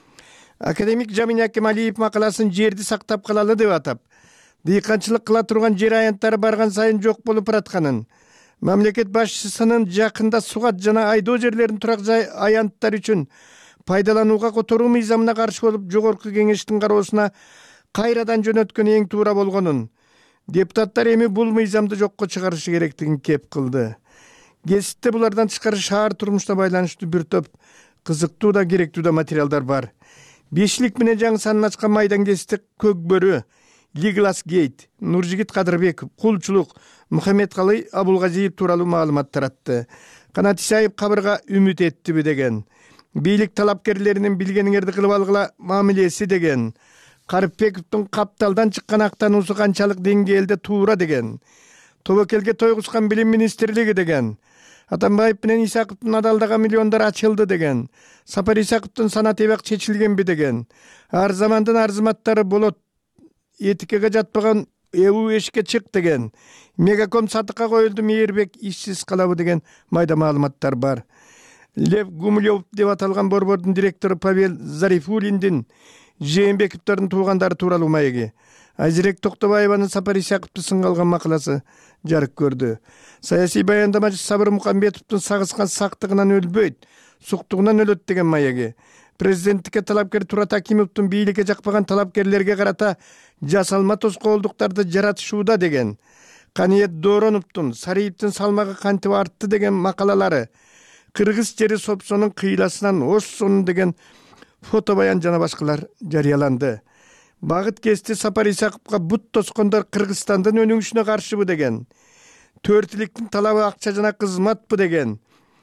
S: Академик Жамин Акемалиев макаласын жерди сактап калалы деп атап, дыйканчылык кыла турган жер аянттары барган сайын жок болуп баратканын, мамлекет башчысынын жакында сугат жана айдоо жерлерин турак жай аянттар үчүн пайдаланууга которуу мыйзамына каршы болуп жогорку кеңештин кароосуна кайрадан жөнөткөн эң туура болгонун, депутаттар эми бул мыйзамды жокко чыгарышы керектигин кеп кылды. Гезитте булардан тышкары шаар турмушта байланыштуу бир топ кызыктуу да керектүү да материалдар бар. Бешилик менен жаңы санын ачкан Майдан гезити Көкбөрү, Лиглас Гейт, Нуржигит Кадырбеков, Кулчулук, Мухаммедкалый Абулгазиев тууралуу маалымат таратты. Канат Исаев кабырга үмүт эттиби деген. Бийлик талапкерлеринин билгениңерди кылып алгыла мамилеси деген. Карыпбековдун капталдан чыккан актануусу канчалык деңгээлде туура деген. Тобокелге тойгузган билим министрлиги деген. Атамбаев менен Исаковдун адалдыга миллиондар ачылды деген. Сапар Исаковдун санат эбак чечилгенби деген. Арзамандын арзыматтары болот, этикеге жатпаган эүү эшикке чык деген. Мегаком сатыкка коюлду, Мейирбек ишсиз калабы деген майда маалыматтар бар. Лев Гумилев деп аталган борбордун директору Павел Зарифуллиндин Жээнбековдордун туугандары тууралуу маеги. Айзирек Токтобаеванын Сапар Исаковду сынга алган макаласы жарык көрдү. Саясий баяндамачы Сабыр Мукамбетовдун сагыскан сактыгынан өлбөйт, суктугунан өлөт деген маеги. Президенттикке талапкер Турат Акимовдун бийликке жакпаган талапкерлерге карата жасалма тоскоолдуктарды жаратышууда деген. Каниет Дороновдун Сариевдин салмагы кантип артты деген макалалары, Кыргыз жери Сопсонун кыйласынан Оссонун деген фото баян жана башкалар жарыяланды. Багыт гезити Сапар Исаковго бут тоскондор Кыргызстандын өнүгүшүнө каршыбы деген. Төртүлүктүн талабы акча жана кызматпы деген.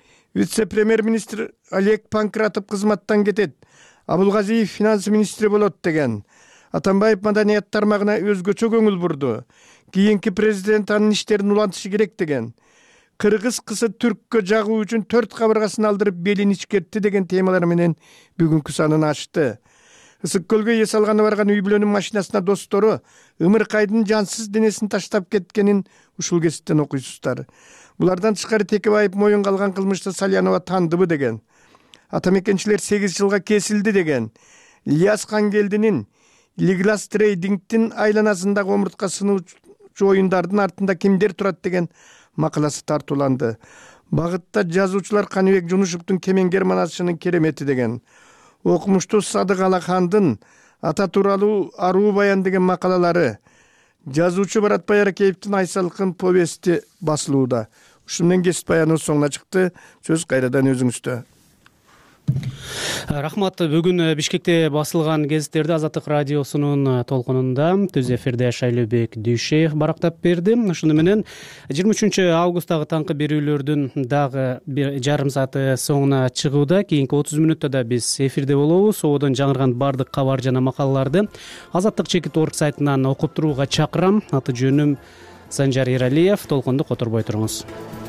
S: Вице-премьер-министр Олег Панкратов кызматтан кетет, Абулгазиев финанс министри болот деген. Атамбаев маданият тармагына өзгөчө көңүл бурду. Кийинки президент анын иштерин улантышы керек деген. Кыргыз кызы түрккө жагуу үчүн 4 кабыргасын алдырып белин ичкертти деген темалар менен бүгүнкү санын ачты. Ысык көлгө эс алганы барган үй бүлөнүн машинасына достору Ымыркайдын жансыз денесин таштап кеткенин ушул гезиттен окуйсуздар. Булардан тышкары Текебаев моюнга алган кылмышты Салянова тандыбы деген. Атамекенчилер 8 жылга кесилди деген. Ильяс Кангелдинин Лиглас трейдингдин айланасындагы омуртка сынуучу оюндардын артында кимдер турат деген макаласы тартууланды. Багытта жазуучулар Каныбек Жунушевдун Кемеңгер манасынын керемети деген. Окумуштуу Садык Алахандын ата тууралуу аруу баян деген макалалары, жазуучу Баратбай Аракеевдин Айсалкын повести басылууда. Ушуну менен гезит баяныбыз соңуна чыкты. Сөз кайрадан өзүңүздө.
A: Рахмат. Бүгүн Бишкекте басылган гезиттерди Азаттык радиосунун толкунунда түз эфирде Шайлообек Дүйшеев барактап берди. Ушуну менен 23 августтагы таңкы берүүлөрдүн дагы жарым сааты соңуна чыгууда. Кийинки 30 мүнөттө да биз эфирде болобуз. Ободон жаңырган бардык кабар жана макалаларды Азаттык.org сайтынан окуп турууга чакырам. Аты жөнүм Санжар Эралиев. Толкунду которбой туруңуз.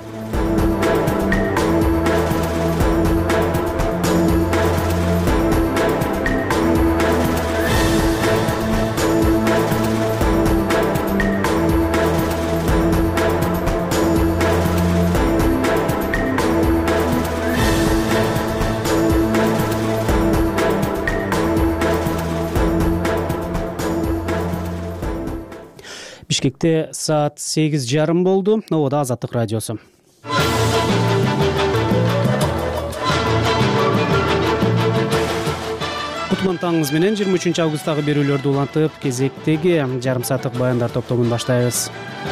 A: Бишкекте саат 8:30 болду. Ободо Азаттык радиосу. Кутман таңыңыз менен 23 августтагы берүүлөрдү улантып, кезектеги жарым сааттык баяндар топтомун баштайбыз.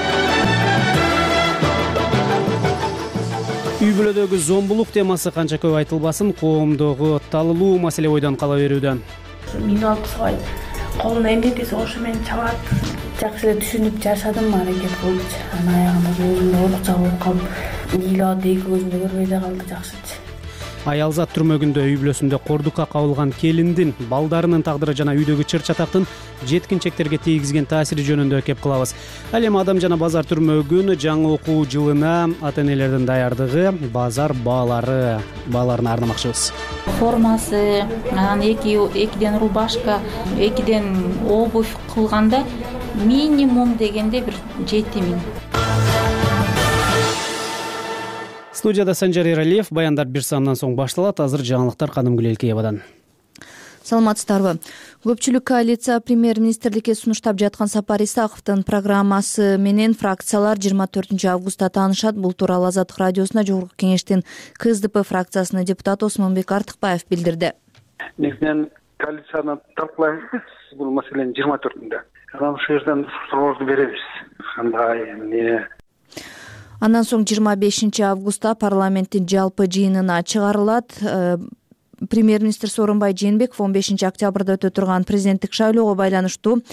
A: Үй бүлөдөгү зомбулук темасы канча көп айтылбасын, коомдогу талылуу маселе ойдон кала берүүдө.
T: Мени алып сабай, колуна эмнетесе ошо менен чабат. Жакшы эле түшүнүп жашадым, аракет кылчу. Анан аягында өзүмдө оорукча болуп калып, ыйлап эки көзүмдө көрбөй да калды жакшычы.
A: Аялзат түрмөгүндө үй бүлөсүндө кордукка кабылган келиндин, балдарынын тагдыры жана үйдөгү чыр-чатактын жеткинчектерге тийгизген таасири жөнүндө кеп кылабыз. Ал эми Адам жана базар түрмөгүн жаңы окуу жылына ата-энелердин даярдыгы, базар бааларын арнамакчыбыз.
U: Формасы, анан экиден рубашка, экиден обувь кылганда минимум дегенде бир 7000.
A: Студияда Санжар Эралиев, баяндар бир саамдан соң башталат. Азыр жаңылыктар Кадымкүл Элкеевадан.
F: Саламатсыздарбы. Көпчүлүк коалиция премьер-министрликке сунуштап жаткан Сапар Исаковдун программасы менен фракциялар 24 августта таанышат. Бул тууралуу Азаттык радиосуна Жогорку кеңештин КСДП фракциясынын депутаты Осмонбек Артыкбаев билдирди.
V: Негизинен коалицияны талкуулайбыз биз бул маселени 24-ндө. Анан ошол жерден суроолорду беребиз. Кандай эмне.
F: Андан соң 25 августта парламенттин жалпы жыйынына чыгарылат. Премьер-министр Сооронбай Жээнбеков 15 октябрда өтө турган президенттик шайлоого байланыштуу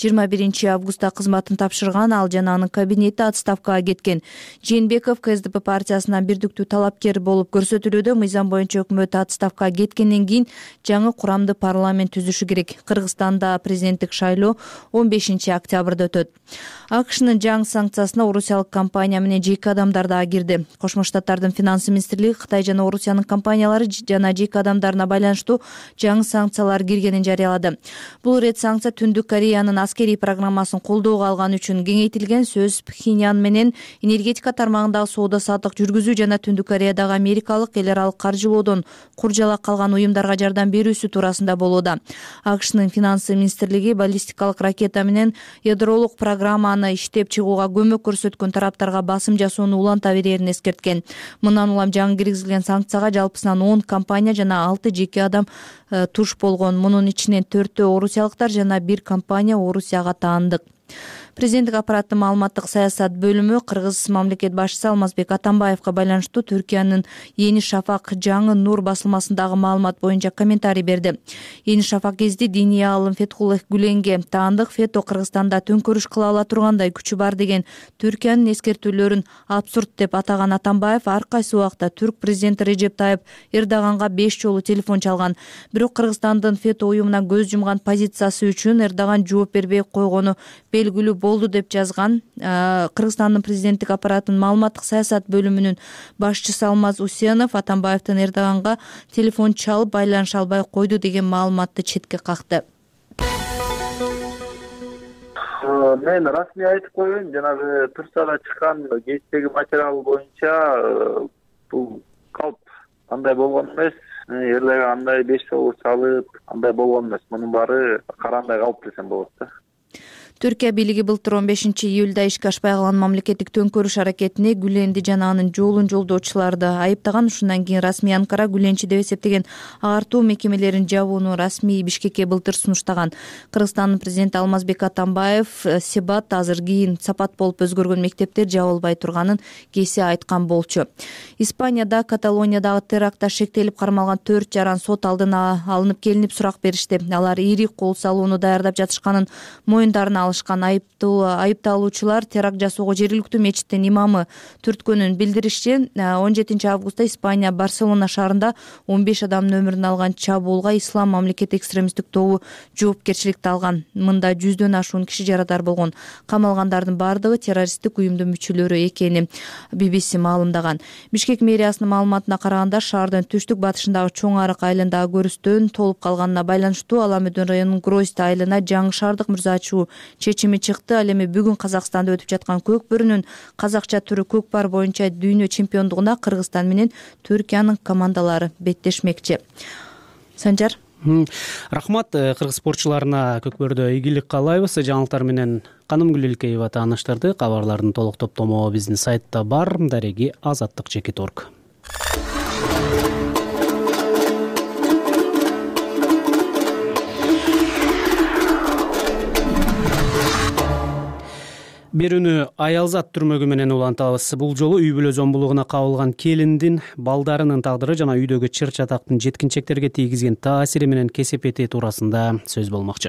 F: 21 августта кызматын тапшырган. Ал жана анын кабинети отставкага кеткен. Жээнбеков КСДП партиясынан бирдиктүү талапкер болуп көрсөтүлүүдө. Мыйзам боюнча өкмөт отставкага кеткенден кийин жаңы курамды парламент түзүшү керек. Кыргызстанда президенттик шайлоо 15 октябрда өтөт. АКШнын жаңы санкциясына орусиялык компания менен жеке адамдар да кирди. Кошмо Штаттардын финансы министрлиги Кытай жана Орусиянын компаниялары жана жеке адамдарына байланыштуу жаңы санкциялар киргенин жарыялады. Бул рет санкция Түндүк Кореянын аскерий программасын колдоого алган үчүн кеңейтилген. Сөз Пхеньян менен энергетика тармагындагы соода саттык жүргүзүү жана Түндүк Кореядагы америкалык эл аралык каржылоодон куржалак калган уюмдарга жардам берүүсү туурасында болууда. АКШнын финансы министрлиги баллистикалык ракета менен ядролук программаны иштеп чыгууга көмөк көрсөткөн тараптарга басым жасоону уланта берерин эскерткен. Мындан улам жаңы киргизилген санкцияга жалпысынан 10 компания жана 6 жеке адам туш болгон. Мунун ичинен 4 орусиялыктар жана 1 компания Орусияга таандык. Президенттик аппараттын маалыматтык саясат бөлүмү Кыргыз мамлекет башчысы Алмазбек Атамбаевга байланыштуу Түркиянын Yeni Шафак жаңы Нур басылмасындагы маалымат боюнча комментарий берди. Yeni Шафак гезити диний аалым Фетхуллах Гүленге таандык фето Кыргызстанда төңкөрүш кыла ала тургандай күчү бар деген Түркиянын эскертүүлөрүн абсурд деп атаган Атамбаев ар кайсы убакта түрк президенти Режеп Тайып Эрдоганга 5 жолу телефон чалган. Бирок Кыргызстандын фето уюмуна көз жумган позициясы үчүн Эрдоган жооп бербей койгону белгилүү болду деп жазган. Кыргызстандын президенттик аппараттын маалыматтык саясат бөлүмүнүн башчысы Алмаз Усенов Атамбаевдин Эрдоганга телефон чалып байланыша албай койду деген маалыматты четке какты.
G: Мен расмий айтып коеюн, жанагы Турцияда чыккан гезиттеги материал боюнча бул калп андай болгон эмес. Эрлеге андай 5 жолу чалып андай болгон эмес. Мунун баары карандай калп десем болот да.
F: Түркия бийлиги былтыр 15-июлда ишке ашпай калган мамлекеттик төңкөрүш аракетине Гүленди жана анын жолун жолдоочуларды айыптаган. Ушундан кийин расмий Анкара Гүленчи деп эсептеген агартуу мекемелерин жабууну расмий Бишкекке былтыр сунуштаган. Кыргызстандын президенти Алмазбек Атамбаев Себат азыр кийин сапат болуп өзгөргөн мектептер жабылбай турганын кесе айткан болчу. Испанияда Каталониядагы терактта шектелип кармалган 4 жаран сот алдына алынып келинип сурак беришти. Алар ири кол салууну даярдап жатышканын моюндарына алышкан. Айыпталуучулар теракт жасоого жергиликтүү мечиттин имамы түрткөнүн билдиришчи. 17 августта Испания Барселона шаарында 15 адамдын өмүрүн алган чабуулга Ислам мамлекет экстремисттик тобу жоопкерчиликти алган. Мында 100дөн ашуун киши жарадар болгон. Камалгандардын бардыгы террористтик уюмдун мүчөлөрү экени BBC маалымдаган. Бишкек мэриясынын маалыматына караганда шаардын түштүк батышындагы Чоң Арык айылындагы көрүстөн толуп калганына байланыштуу Аламөдөн районунун Грозд айылына жаңы шаардык мырза ачуу чечими чыкты. Ал эми бүгүн Казакстанда өтүп жаткан көк бөрүнүн казакча түрү көкпар боюнча дүйнө чемпиондугуна Кыргызстан менен Түркиянын командалары беттешмекчи. Санжар.
A: Рахмат. Кыргыз спортчуларына көкбөрдө ийгилик каалайбыз. Жаңылыктар менен Канымгүл Илкеева тааныштырды. Кабарлардын толук топтому биздин сайтта бар. Дареги azatlyk.org. Берүүнү Аялзат түрмөгү менен улантабыз. Бул жолу үй бүлө зомбулугуна кабылган келиндин, балдарынын тагдыры жана үйдөгү чыр чатактын жеткинчектерге тийгизген таасири менен кесип эти туурасында сөз болмокчу.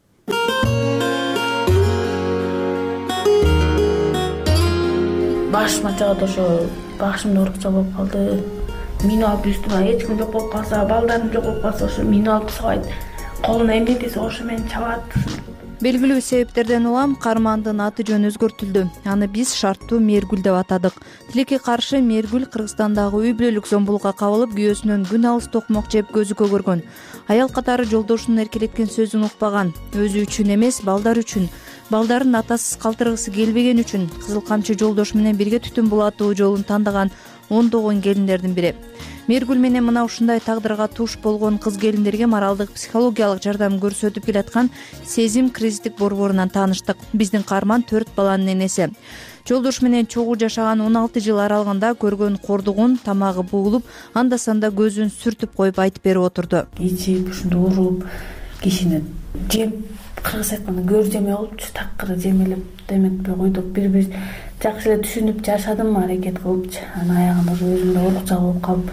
T: Башыма чыгат, ошо башымда урукча болуп калды. Мени алып үстүмө эч ким жок болуп калса, балдарым жок болуп калса, ошо мени алып сабайт. Колуна эмне тийсе ошо менен чабат.
F: Белгилүү себептерден улам Кармандын аты жөнү өзгөртүлдү. Аны биз шарттуу Мээргүл деп атадык. Тилекке каршы Мээргүл Кыргызстандагы үй бүлөлүк зомбулукка кабылып, күйөөсүнөн күн алыс токмок жеп көзү көгөргөн. Аял катары жолдошунун эркелеткен сөзүн укпаган. Өзү үчүн эмес, балдар үчүн. Балдарын атасыз калтыргысы келбеген үчүн Кызыл камчы жолдош менен бирге түтүн булатуу жолун тандаган ондогон келиндердин бири. Мээргүл менен мына ушундай тагдырга туш болгон кыз келиндерге моралдык, психологиялык жардам көрсөтүп келаткан Сезим кризистик борборунан тааныштык. Биздин Карман 4 баланын энеси. Жолдош менен чогуу жашаган 16 жыл аралыгында көргөн кордугун, тамагы буулуп, анда-санда көзүн сүртүп коюп айтып берип отурду.
T: Ичип, ушундай уруп, кишини жеп, кыргыз айтканда көр жеме болупчу, такыр жемелеп деметпей койдук. Бири-бири жакшы эле түшүнүп жашадым, аракет кылыпчы. Анан аягында ошо өзүмдө урукча болуп калып,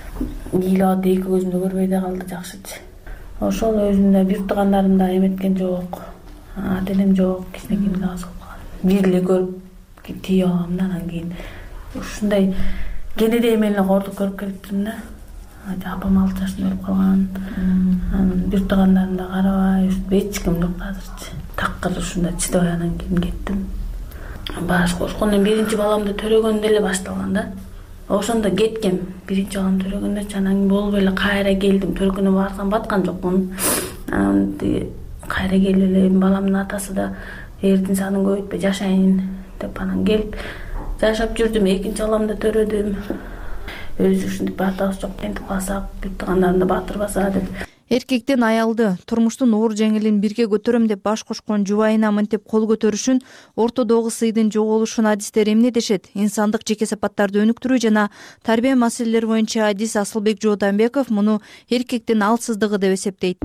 T: ыйлап эки көзүмдө көрбөй да калды жакшычы. Ошол өзүмдө бир туугандарым да эметкен жок, ата энем жок, кичинекейимде аз калган. Бир эле көрүп тийип алгам да, анан кийин ушундай кенеде эмен эле кордук көрүп келиптирмин да. Апам 6 жашында өлүп калган. Анан бир туугандарым да карабай, эч ким жок азырчы. Такыр ушундай чыдабай анан кийин кеттим. Баш кошкондон биринчи баламды төрөгөндө эле башталган да. Ошондо кеткем. Биринчи балам төрөгөндө анан болбой эле кайра келдим. Төркүнү барсам баткан жокмун. Анан кайра келип эле баламдын атасы да эрдин санын көбөйтпөй жашайын деп анан келип жашап жүрдүм. Экинчи баламды төрөдүм. Өзү ушинтип батабыз жок, ентип калсак бир туугандарым да батырбаса деп.
F: Эркектен аялды, турмуштун оор жеңилин бирге көтөрөм деп баш кошкон жубайына мынтип кол көтөрүшүн, ортодогу сыйдын жоголушун адистери эмне дешет? Инсандык жеке сапаттарды өнүктүрүү жана тарбия маселелери боюнча адис Асылбек Жооданбеков муну эркектин алсыздыгы деп эсептейт.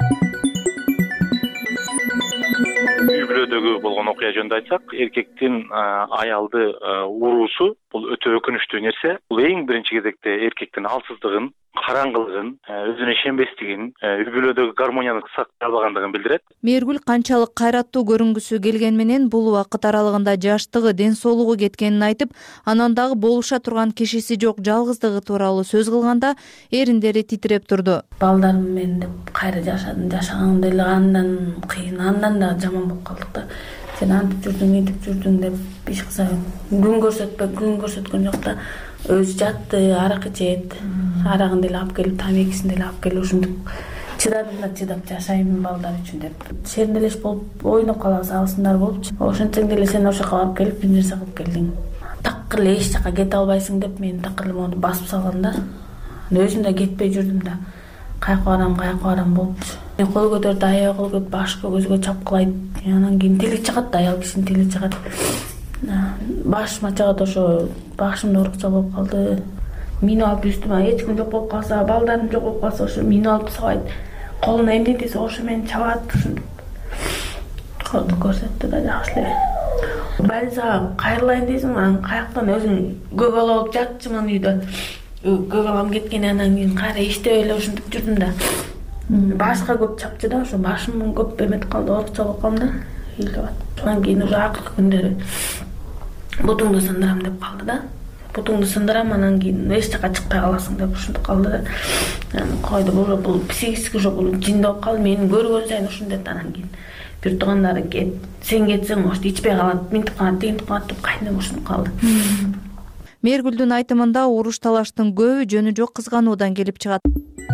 B: Үй бүлөдөгү болгон окуя жөнүндө айтсак, эркектин аялды уруусу бул өтө өкүнүчтүү нерсе. Бул эң биринчи кезекте эркектин алсыздыгын, караңгылыгын, өзүнө ишенбестигин, үй бүлөдөгү гармонияны сактай албагандыгын билдирет.
F: Мээргүл канчалык кайраттуу көрүнгүсү келген менен бул убакыт аралыгында жаштыгы, ден соолугу кеткенин айтып, анан дагы болуша турган кишиси жок жалгыздыгы тууралуу сөз кылганда эриндери титиреп турду.
T: Балдарым менен деп кайра жашадым, жашаган деле андан кыйын, андан да жаман болуп калдык да. Сен антип жүрдүң, мынтип жүрдүң деп иш кылса күн көрсөткөн жок да. Өзү жатты, арак ичет, арагын деле алып келип, тамекисин деле алып келип, ушинтип чыдадым да чыдап жашайм балдар үчүн деп. Шеринделеш болуп, ойноп калабыз, алсындар болупчу. Ошентсең деле сен ошол жака алып келип, бир нерсе кылып келдиң. Такыр эле эч жака кете албайсың деп мени такыр эле монтип басып салган да. Өзүм да кетпей жүрдүм да. каяка барам болупчу. Кол көтөрдү, аяк кол көтөрүп башка көзгө чапкылайт. Анан кийин тили чыгат, аял кишинин тили чыгат. Башыма чыгат, ошо башымда урукча болуп калды. Мени алып үстүмө эч ким жок болуп калса, балдарым жок болуп калса, ошо мени алып сабайт. Колуна эмне десе ошо мени чабат. Колду көрсөттү да жакшы эле. Больницага кайрылайын десем, анан каяктан өзүм көк алып жатчымын үйдө. Көк алам кеткен, анан кийин кайра иштеп эле ушинтип жүрдүм да. Башка көп чапчы да, ошо башым көп эметип калды, орукча болуп калдым да. Анан кийин уже акыркы күндөрү бутуңду сындырам деп калды да. Бутуңду сындырам, анан кийин эч жака чыкпай каласың деп ушинтип калды да. Анан койду, бул психический уже бул жин болуп калды. Мени көргөн сайын ушинтет. Анан кийин бир туугандары кет, сен кетсең ошо ичпей калат, минтип калат, тигинтип калат деп кайнап ушинтип калды.
F: Мээргүлдүн айтымында уруш талаштын көбү жөнү жок кызгануудан келип чыгат.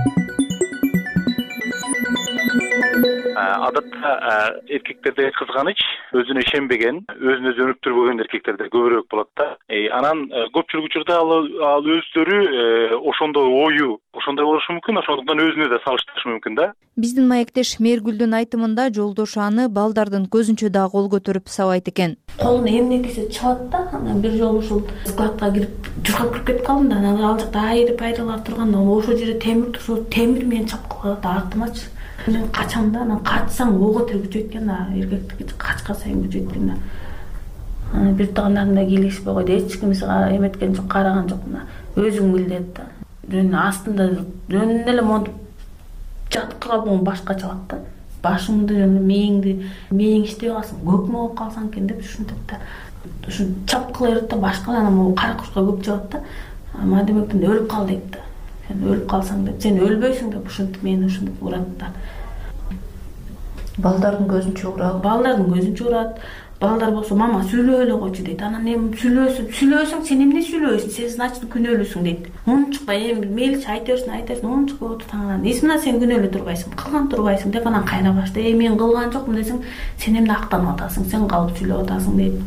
B: Адатта эркектерде кызганыч, өзүнө ишенбеген, өзүн өзү өнүктүрбөгөн эркектерде көбүрөөк болот да. Анан көпчүлүк учурда ал өздөрү ошондой ою, ошондой болушу мүмкүн, ошондуктан өзүнө да салыштырышы мүмкүн да.
F: Биздин маектеш Мээргүлдүн айтымында жолдошу аны балдардын көзүнчө да кол көтөрүп сабайт экен.
T: Колуна эмне кийсе чабат да. Анан бир жолу ушул складка кирип, журкап кирип кетип калдым да. Анан ал жакта айрылар турганда ошол жерде темир турса, темир менен чапкылап актымачы. Мен качам да, анан качсаң ого тел күчөйт экен да, эркектики качка сайын күчөйт экен да. Анан бир туугандарым да келишпей койду, эч ким эметкен жок, караган жок мына. Өзүң бил деді да. Жөн астында жөн эле монтип жаткырап башка чабат да. Башыңды жөн мээңди иштебей калсаң, көкмө болуп калсаң экен деп ушинтет да. Ушу чапкылай берет да, башка анан могу кара кушка көп чабат да. Мадемектен өлүп кал дейт да. Сен өлүп калсаң деп, сен өлбөйсүң деп ушинтип мени ушинтип урат да.
U: Балдардын көзүнчө урат.
T: Балдардын көзүнчө урат. Балдар болсо мама сүйлөй эле койчу дейт. Анан эми сүйлөсөң сен эмне сүйлөйсүң? Сен значит күнөөлүүсүң дейт. Унчукпай эми мейличи айта берсин, унчукпай отур таңынан. Эсмина сен күнөөлүү турбайсың, кылган турбайсың деп анан кайра баштай. Мен кылган жокмун десең, сен эмне актанып атасың? Сен калып сүйлөп атасың дейт.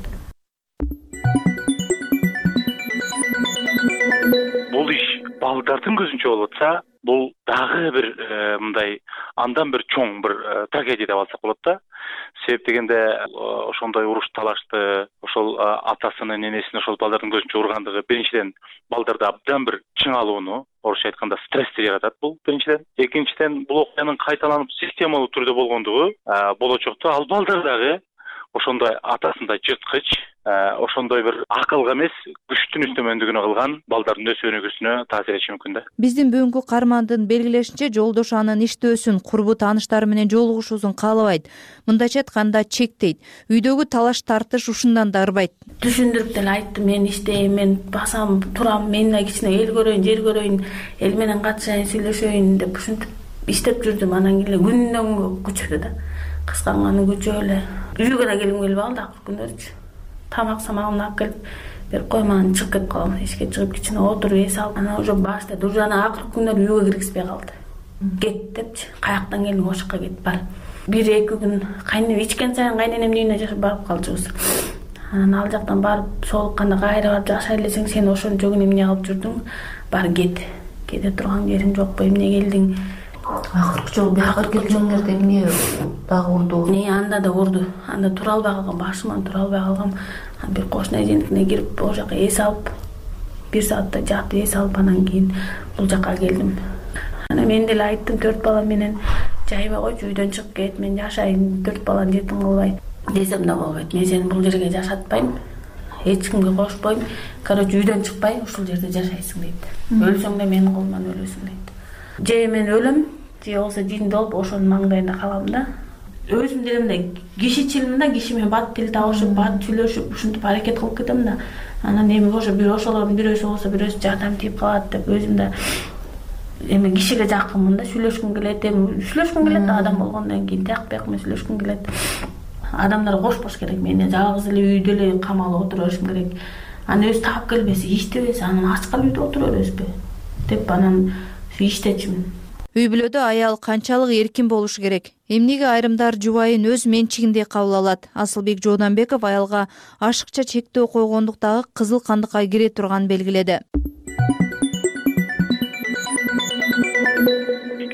B: Бул иш балдардын көзүнчө болуп атса, бул дагы бир мындай андан бир чоң бир трагедия деп алсак болот да. Себеп дегенде ошондой уруш талашты, ошол атасынын энесин ошол балдардын көзүнчө ургандыгы биринчиден балдарда абдан бир чыңалууну, орусча айтканда стрессти жаратат бул биринчиден. Экинчиден бул окуянын кайталанып системалуу түрдө болгондугу болочокто ал балдар дагы ошондой атасындай жырткыч, ошондой бир акылга эмес, күчтүн үстөмөндүгүнө кылган балдардын өсүү өнүгүүсүнө таасир этиши мүмкүн да.
F: Биздин бүгүнкү каармандын белгилешинче, жолдошу анын иштөөсүн, курбу тааныштары менен жолугушуусун каалабайт. Мындайча айтканда чектейт. Үйдөгү талаш тартыш ушундан да ырбайт.
T: Түшүндүрүп деле айттым, мен иштейм, мен басам, турам, мен да кичине эл көрөйүн, жер көрөйүн, эл менен катышайын, сүйлөшөйүн деп ушинтип иштеп жүрдүм. Анан кийин күнүнөн күнгө күчөдү да. Кысканганы күчөп эле. Үйгө да келгим келбей калды акыркы күндөрчү. Тамак-самагымды алып келип берип койман, чыгып кетип калам. Эшикке чыгып кичине отуруп эс алып, анан уже баштады. Уже акыркы күндөр үйгө киргизбей калды. Кет депчи, каяктан келдиң, ошокко кет бар. 1-2 күн кайнеп ичкен сайын кайненемдин үйүнө жашап барып калчубуз. Анан ал жактан барып соолукканда кайра барып жашай элесең, сен ошончо күн эмне кылып жүрдүң? Бар кет. Кете турган жериң жокпу? Эмне келдиң?
U: Акыркы жолу бияка келгендерде эмне дагы урду?
T: Анда да урду. Анда тура албай калгам, башыман тура албай калгам. Бир кошуна эженикине кирип, ол жака эс алып, 1 саатта жатып эс алып, анан кийин бул жака келдим. Анан мен деле айттым, 4 балам менен жайбай койчу, үйдөн чыгып кет, мен жашайын, 4 баланы жетим кылбай. Десем да болбойт. Мен сени бул жерге жашатпайм. Эч кимге кошпойм. Короче, үйдөн чыкпай, ушул жерде жашайсың дейт. Өлсөң да менин колуман өлөсүң дейт. Же мен өлөм, же болсо жинди болуп ошонун маңдайында калам да. Өзүм делемде кишичилмин да, киши менен бат тил табышып, бат сүйлөшүп, ушинтип аракет кылып кетем да. Анан эми ошо бир ошолордун бирөөсү болсо, бирөөсү жардам тийип калат деп өзүм да эми кишиге жакынмын да, сүйлөшкүм келет, да, адам болгондон кийин тияк-бияк менен сүйлөшкүм келет. Адамдар кошпош керек, мен жалгыз эле үйдө эле камалып отура беришим керек. Анан өзү таап келбесе, иштебесе, анан ачкан үйдө отура беребизби деп анан иштечимин.
F: Үй бүлөдө аял канчалык эркин болушу керек? Эмнеге айрымдар жубайын өз менчигинде кабыл алат? Асылбек Жооданбеков аялга ашыкча чектөө койгондуктагы кызыл кандыкка кире турганын белгиледи.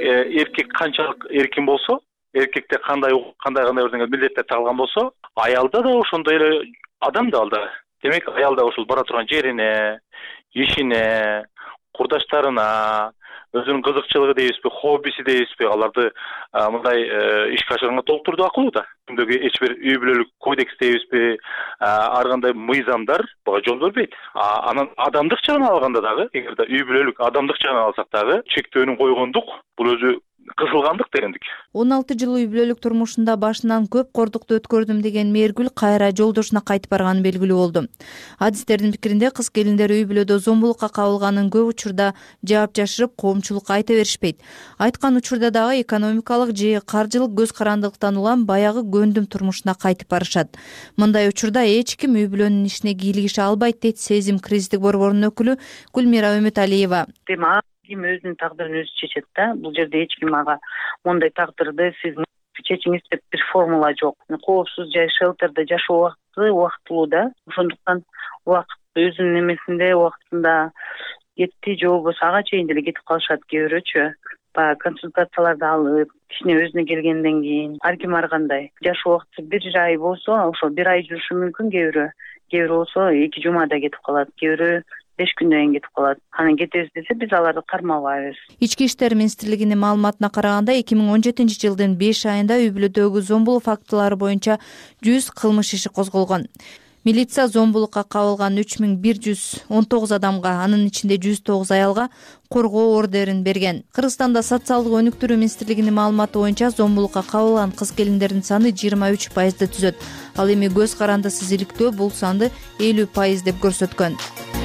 B: эркек канчалык эркин болсо, эркекте кандай бірдеңе милдеттер тагылган болсо, аялда да ошондой эле адам да ал да. Демек аял да ошол бара турган жерине, ишине, курдаштарына, өзүнүн кызыкчылыгы дейбизби, хоббиси дейбизби, аларды мындай ишке ашырганга толтурду акылуу да. Түндөгү эч бир үй бүлөлүк кодекс дейбизби, ар кандай мыйзамдар буга жол бербейт. Анан адамдык жагынан алганда дагы, эгерде үй бүлөлүк адамдык жагынан алсак дагы, чектөөнү койгондук бул өзү кызылгандык дегендик.
F: 16 жыл үй бүлөлүк турмушунда башынан көп кордукту өткөрдүм деген Мээргүл кайра жолдошуна кайтып барганы белгилүү болду. Адистердин пикиринде кыз келиндер үй бүлөдө зомбулукка кабылганын көп учурда жаап жашырып, коомчулукка айта беришпейт. Айткан учурда дагы экономикалык же каржылык көз карандылыктан улам баягы көндүм турмушуна кайтып барышат. Мындай учурда эч ким үй бүлөнүн ишине кийлигише албайт дейт Сезим кризистик борборунун өкүлү Гүлмира Өмөталиева.
H: Ким өзүнүн тагдырын өзү чечет да. Бул жерде эч ким ага мондай тагдырды сиз чечиңиз деп бир формула жок. Коопсуз жай шелтерде жашоо убактылуу да. Ошондуктан убакыт өзүнүн эмесинде убактында кетти, же болбосо ага чейин деле кетип калышат кээ бирөөчү. Баягы консультацияларды алып, кичине өзүнө келгенден кийин ар ким ар кандай. Жашоо убакыты 1 ай болсо, ошо 1 ай жүрушү мүмкүн кээ бирөө болсо 2 жумада кетип калат, кээ бирөө 5 күндөн кийин кетип калат. Анан кетебиз десе биз аларды кармабайбыз.
F: Ички иштер министрлигинин маалыматына караганда 2017 жылдын 5 айында үй бүлөдөгү зомбулук фактылары боюнча 100 кылмыш иши козголгон. Милиция зомбулукка кабылган 3119 адамга, анын ичинде 109 аялга коргоо ордерин берген. Кыргызстанда социалдык өнүктүрүү министрлигинин маалыматы боюнча зомбулукка кабылган кыз келиндердин саны 23% түзөт. Ал эми көз карандысыз иликтөө бул санды 50% деп көрсөткөн.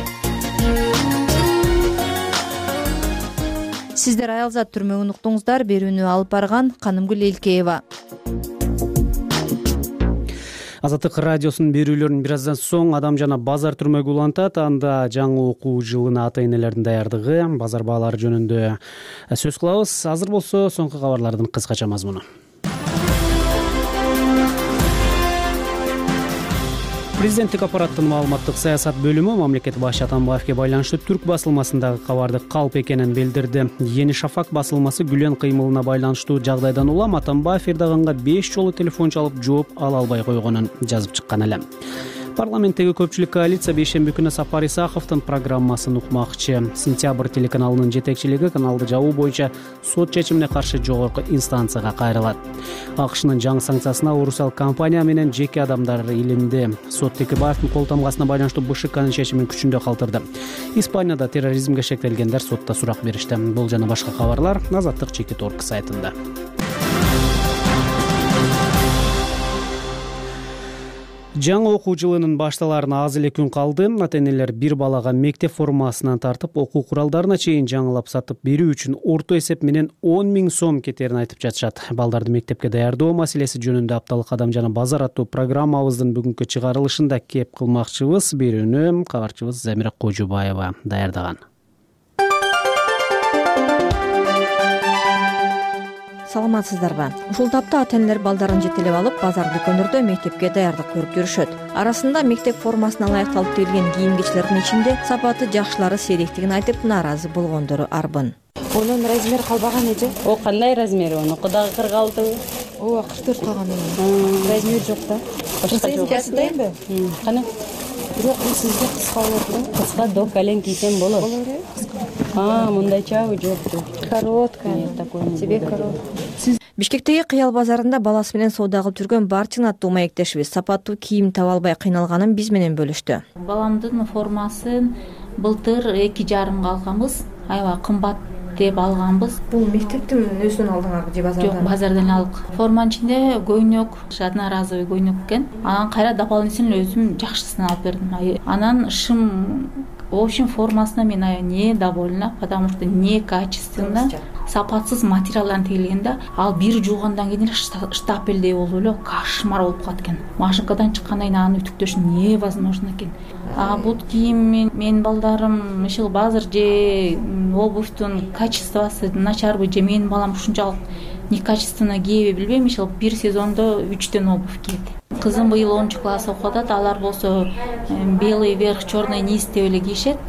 F: Сиздер Аялзат түрмөгүн уктуңуздар. Берүүнү алып барган Канымгүл Элкеева.
A: Азаттык радиосунун берүүлөрүн бир аздан соң Адам жана базар түрмөгү улантат. Анда жаңы окуу жылына ата-энелердин даярдыгы, базар баалары жөнүндө сөз кылабыз. Азыр болсо соңку кабарлардын кыскача мазмуну. Президенттик аппараттын маалыматтык саясат бөлүмү мамлекет башы Атамбаевге байланыштуу Түрк басылмасындагы кабарды калп экенин билдирди. Yeni Шафак басылмасы Гүлен кыймылына байланыштуу жагдайдан улам Атамбаев Эрдоганга 5 жолу телефон чалып жооп ала албай койгонун жазып чыккан эле. Парламенттеги көпчүлүк коалиция бейшемби күнү Сапар Исаховдун программасын укмакчы. Сентябрь телеканалынын жетекчилиги каналды жабуу боюнча сот чечимине каршы жогорку инстанцияга кайрылат. АКШнын жаңы санкциясына Урусал компания менен жеке адамдар илинди. Сот Текебаевдин кол тамгасына байланыштуу БШКнын чечимин күчүндө калтырды. Испанияда терроризмге шектелгендер сотто сурак беришти. Бул жана башка кабарлар Азаттык.org сайтында. Жаңы окуу жылынын башталарына аз эле күн калды. Ата-энелер бир балага мектеп формасынан тартып, окуу куралдарына чейин жаңылап сатып берүү үчүн орто эсеп менен 10 000 сом кетерин айтып жатышат. Балдарды мектепке даярдоо маселеси жөнүндө апталык Адам жана базар аттуу программабыздын бүгүнкү чыгарылышында кеп кылмакчыбыз. Берүүнү кабарчыбыз Замира Кожубаева даярдаган.
F: Саламатсыздарбы? Ушул тапта ата-энелер балдарын жетелеп алып, базар дүкөндөрдө мектепке даярдык көрүп жүрүшөт. Арасында мектеп формасына ылайыкталып тигилген кийим-кечилердин ичинде сапаты жакшылары сейректигин айтып нааразы болгондору арбын.
I: Онун размер калбаган эже. О кандай размер? Онуку дагы 46. Ооба 44 калган эми. Размер жок да. Башка дайынбы? Кана. Бирок сизге кыска болот да. Кыска до колен кийсем болот. Мындайчабы жок. Короткая такой. Тебе короткая.
F: Бишкектеги Кыял базарында баласы менен соода кылып жүргөн Барчын аттуу маектешибиз сапаттуу кийим таба албай кыйналганын биз менен бөлүштү.
W: Баламдын формасын былтыр 2,5 алганбыз. Аябай кымбат деп алганбыз.
F: Бул мектептин өзүнөн алдыңарбы же базардан?
W: Жок, базардан алдык. Форманын ичинде көйнөк, одноразовый көйнөк экен. Анан кайра дополнительно өзүм жакшысын алып бердим. Анан в общем, формасына мен недовольна, потому что некачественно, сапатсыз материалдан тигилген да. Ал бир жуугандан кийин эле штапелдей болуп эле кошмар болуп калат экен. Машинкадан чыккандан кийин аны үтүктөш невозможно экен. Бул кийим менин балдарым ишил базар же обувьтун качествосы начарбы же менин балам ушунчалык некачественно кийеби билбейм, ишил бир сезондо 3 обувь кийет. Кызым быйыл 10 класс окуп атат, алар болсо белый верх, черный низ деп эле кийишет.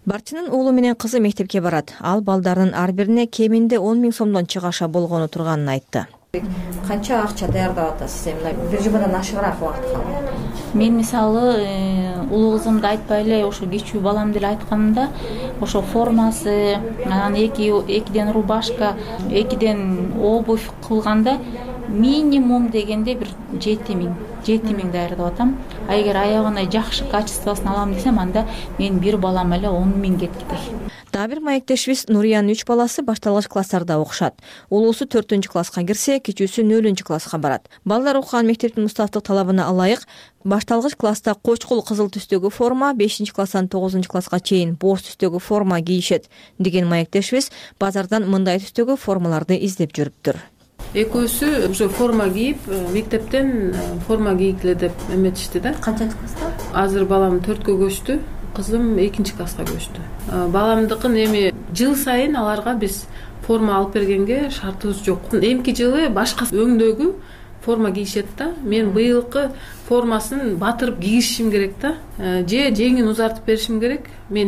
F: Барчынын уулу менен кызы мектепке барат. Ал балдардын ар бирине кеминде 10 000 сомдон чыгаша болгону турганын айтты. Канча акча даярдап атасыз? Бир жумадан ашыгыраак убакыт калды.
W: Мен мисалы улуу кызымды айтпай эле ошо кичүү баламды эле айтканымда ошо формасы, анан экиден рубашка, экиден обувь кылганда минимум дегенде бир 7 000 даярдап атам. А эгер аягына жакшы качествосын алам десем, анда мен бир балам эле 10 000 кетти.
F: Дагы бир маектешибиз Нуриянын 3 баласы башталгыч класстарда окушат. Улуусу 4-класска кирсе, кичүүсү 0-класска барат. Балдар окуган мектептин уставдык талабына ылайык башталгыч класста кочкул кызыл түстөгү форма, 5-класстан 9-класска чейин боз түстөгү форма кийишет деген маектешибиз базардан мындай түстөгү формаларды издеп жүрүптүр.
D: Экөөсү ошо форма кийип, мектептен форма кийгиле деп эметишти да.
U: Канчанчы класста?
D: Азыр балам 4кө көчтү, кызым 2-класска көчтү. Баламдыкын эми жыл сайын аларга биз форма алып бергенге шартыбыз жок. Эмки жылы башка өңдөгү форма кийишет да. Мен быйылкы формасын батырып кийишим керек да. Же жеңин узартып беришим керек. Мен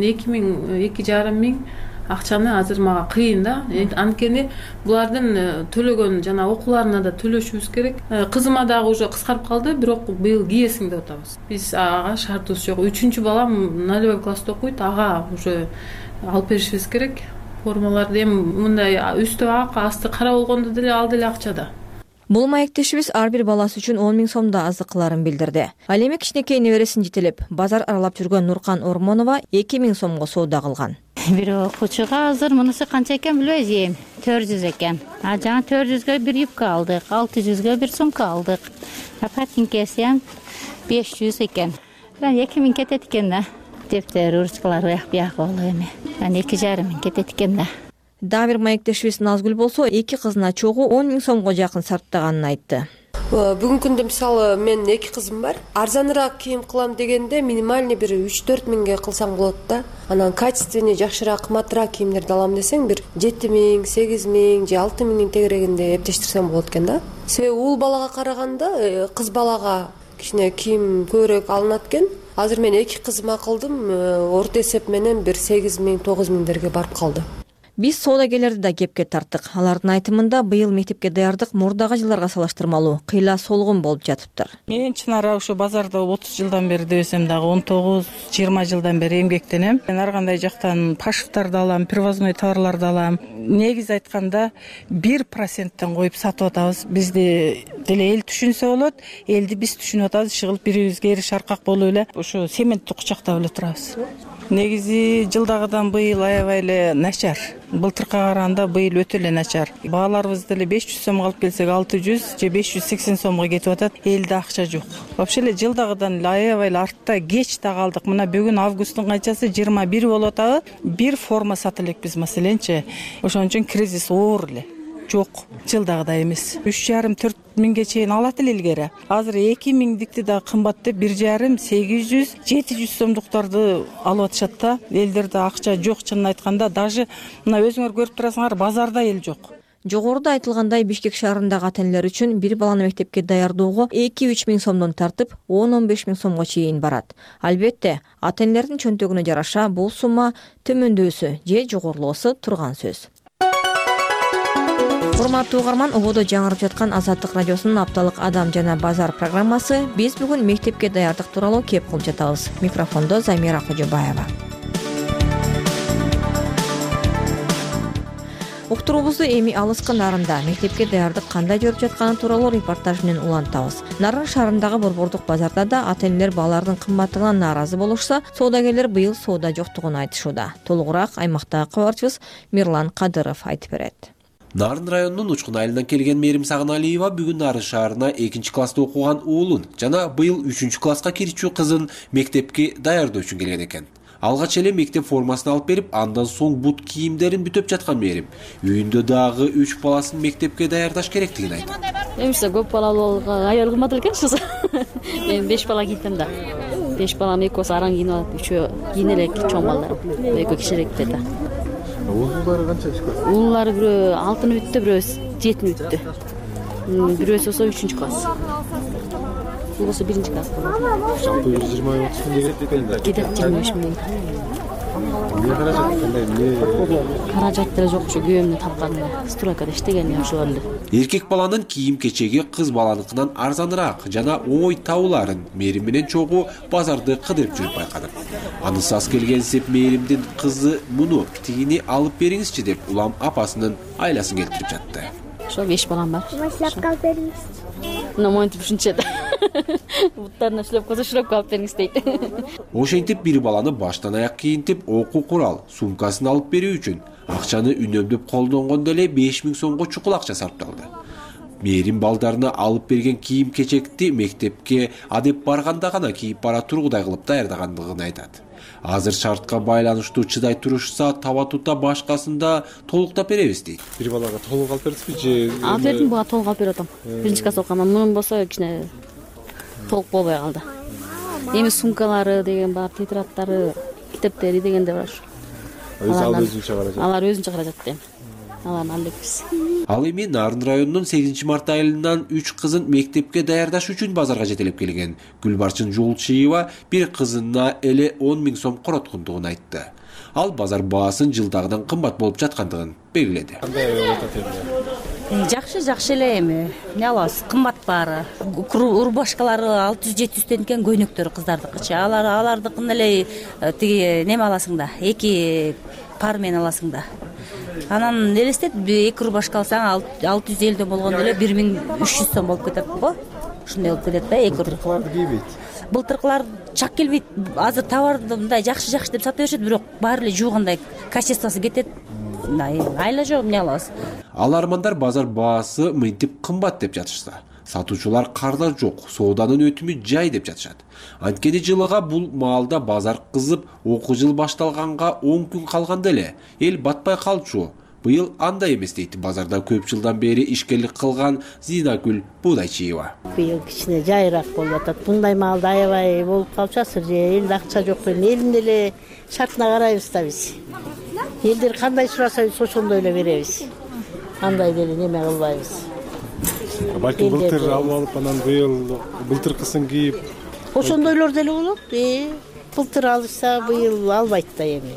D: 2,5 миң акчаны азыр мага кыйын да. Анткени булардын төлөгөн жана окууларына да төлөшүбүз керек. Кызыма дагы уже кыскарып калды, бирок быйыл кийесиң деп атабыз. Биз ага шартыбыз жок. 3-балам 0 класста окуйт, ага уже алып беришибиз керек. Формаларды эми мындай үстү ак, асты кара болгондо деле ал деле акча да.
F: Бул маектешибиз ар бир баласы үчүн 10 000 сомдо аздыкларын билдирди. Ал эми кичинекей небересин жетелеп, базар аралап жүргөн Нуркан Ормонова 2 000 сомго соода кылган.
J: Бир окуучуга азыр мунусу канча экен билбейм, 400 экен. А жаңа 400гө бир юбка алдык, 600гө бир сумка алдык. Ботинкеси ham 500 экен. 2 000 кетет экен да. Дептер, ручкалар бияк болуп эми. 2,5 000 кетет экен да.
F: Дагы бир маектешибиз Назгүл болсо 2 кызына чогуу 10 000 сомго жакын сарптаганын айтты.
K: Бүгүнкү күндө мисалы мен 2 кызым бар. Арзаныраак кийим кылам дегенде минимальный бир 3-4 миңге кылсаң болот да. Анан качественный жакшыраак, кымбатыраак кийимдерди алам десең бир 7 000, 8 000 же 6 000 тегерегинде эптештирсең болот экен да. Себеби уул балага караганда кыз балага кичине кийим көбүрөөк алынат экен. Азыр мен 2 кызыма кылдым, орто эсеп менен бир 8 000, 9 000дерге барып калды.
F: Биз соодагерлерди да кепке тарттык. Алардын айтымында быйыл мектепке даярдык мурдагы жылдарга салыштырмалуу кыйла солгун болуп жатыптыр.
X: Мен чынара ушу базарда 30 жылдан бери десем дагы 19-20 жылдан бери эмгектенем. Мен ар кандай жактан пашыктарды алам, привозной товарларды алам. Негизи айтканда 1%тен коюп сатып атабыз. Бизди деле эл түшүнсө болот, элди биз түшүнүп атабыз, чыгылып бирибизге эриş аркак болуп эле ушу сементти кучактап эле турабыз. Негизи жылдагыдан быйыл аябай эле начар. Былтыркыга караганда быйыл өтө эле начар. Бааларыбыз деле 500 сомго алып келсек 600 же 580 сомго кетип атат. Элде акча жок. Вообще эле жылдагыдан аябай эле артта кеч да калдык. Мына бүгүн августтун канчасы 21 болуп атабы. Бир форма сата элекпиз маселенчи. Ошон үчүн кризис оор эле. Жок, жылдагыдай эмес. 3,5-4 миңге чейин алат эле илгери. Азыр 2 миңдикти да кымбат деп 1,5, 800, 700 сомдуктарды алып атышат да. Элдерде акча жок, чынын айтканда, даже мына өзүңөр көрүп турасыңар, базарда эл жок.
F: Жогоруда айтылгандай Бишкек шаарындагы ата-энелер үчүн бир баланы мектепке даярдоого 2-3 миң сомдон тартып 10-15 миң сомго чейин барат. Албетте, ата-энелердин чөнтөгүнө жараша бул сумма төмөндөсү же жогорулоосу турган сөз. Урматтуу угарман, ободо жаңырып жаткан Азаттык радиосунун апталык Адам жана базар программасы. Биз бүгүн мектепке даярдык тууралуу кеп кылып жатабыз. Микрофондо Замира Кожобаева. Уктуруубузду эми алыскы Нарында мектепке даярдык кандай жүрүп жатканы тууралуу репортаж менен улантабыз. Нарын шаарындагы борбордук базарда да ата-энелер балалардын кымбаттыгынан нааразы болушса, соодагерлер быйыл соода жоктугун айтышууда. Толугураак аймактагы кабарчыбыз Мирлан Кадыров айтып берет.
P: Нарын районунун Учкун айылынан келген Мерим Сагыналиева бүгүн Нарын шаарына 2-класста окуган уулун жана быйыл 3-класска кирчү кызын мектепке даярдоо үчүн келген экен. Алгач эле мектеп формасын алып берип, андан соң бут кийимдерин бүтөп жаткан Мерим үйүндө дагы 3 баласын мектепке даярдаш керектигин айтты.
Y: Эмсе көп балалууга аял кылмады экен ушуса. Мен 5 бала кийдим да. 5 балам экөөсү араң кийинип алып, үчөө кийин элек чоң балдар. Экөө кичирээктер да.
Z: Уулары канча класс?
Y: Уулары бирөө 6-ны бүттү, бирөө 7-ни бүттү. Бирөөсү болсо 3-класс. Бул болсо 1-класс болот.
Z: Жалпы 20-30 миң кетет экен да.
Y: Кетет 25 миң.
Z: эмне каражат кандай эмне
Y: каражат деле жок, ушу күйөөмдүн тапканы стройкада иштегеним ошол эле.
P: Эркек баланын кийим кечеги кыз баланыкынан арзаныраак жана оңой табыларын Мээрим менен чогуу базарды кыдырып жүрүп байкадым. Анысы аз келгенсип Мээримдин кызы муну тигини алып бериңизчи деп улам апасынын айласын келтирип жатты.
Y: Ошо 5 балам бар. Шлепка алып бериңиз. Мына монтип ушунча. Буттарына шлепка алып бериңиз дейт.
P: Ошентип бир баланы баштан аяк кийинтип, окуу курал, сумкасын алып берүү үчүн акчаны үнөмдөп колдонгондо эле 5000 сомго чукул акча сарпталды. Мээрим балдарына алып берген кийим кечекти мектепке адеп барганда гана кийип бара тургудай кылып даярдагандыгын айтат. Азыр шартка байланыштуу чыдай турушса, таба тута башкасында толуктап беребиз дейт.
Z: Бир балага толук алып бердиңизби же?
Y: Алып бердим, буга толук алып берип атам. Биринчи класс окуганда мунун болсо кичине толук болбой калды. Эми сумкалары деген бар, тетрадтары, китептери дегенде бар.
Z: Ал өзүнчө каражат.
Y: Алар өзүнчө каражат дейм. Аларны албекпиз.
P: Ал эми Нарын районунун 8-март айылынан 3 кызын мектепке даярдаш үчүн базарга жетелеп келген Гүлбарчын Жолчиева бир кызына эле 10.000 сом короткондугун айтты. Ал базар баасын жылдагыдан кымбат болуп жаткандыгын белгиледи.
C: Жакшы эле эми. Эмне алабыз? Кымбат баары. Рубашкалары 600-700 теңге көйнөктөрү кыздардыкычы. Алардыкын эле тиги неме аласың да, 2 пар менен аласың да. Анан элестет, 2 рубашка алсаң 650 болгондо эле 1300 сом болуп кетет го. Ушундай болуп кетет да, 2
Z: Былтыркыларды кийбейт.
C: Былтыркылар чак келбейт. Азыр товарды мындай жакшы деп сата беришет, бирок баары эле жуугандай качествосы кетет. Айла жок, эмне алабыз?
P: Алармандар базар баасы мынтип кымбат деп жатышса, сатуучулар кардар жок, сооданын өтүмү жай деп жатышат. Анткени жылыга бул маалда базар кызып, окуу жыл башталганга 10 күн калганда эле эл батпай калчу. Быйыл андай эмес дейт базарда көп жылдан бери ишкерлик кылган Зинагүл Будайчиева.
E: Быйыл кичине жайыраак болуп атат. Мындай маалда аябай болуп калчасыр же, элде акча жок беле, элдин эле шартына карайбыз да биз. Элдер кандай сураса биз ошондой эле беребиз. Андай деле неме кылбайбыз.
Z: Балким былтыр алып анан быйыл былтыркысын кийип
E: ошондойлор деле болот. Былтыр алышса быйыл албайт да эми.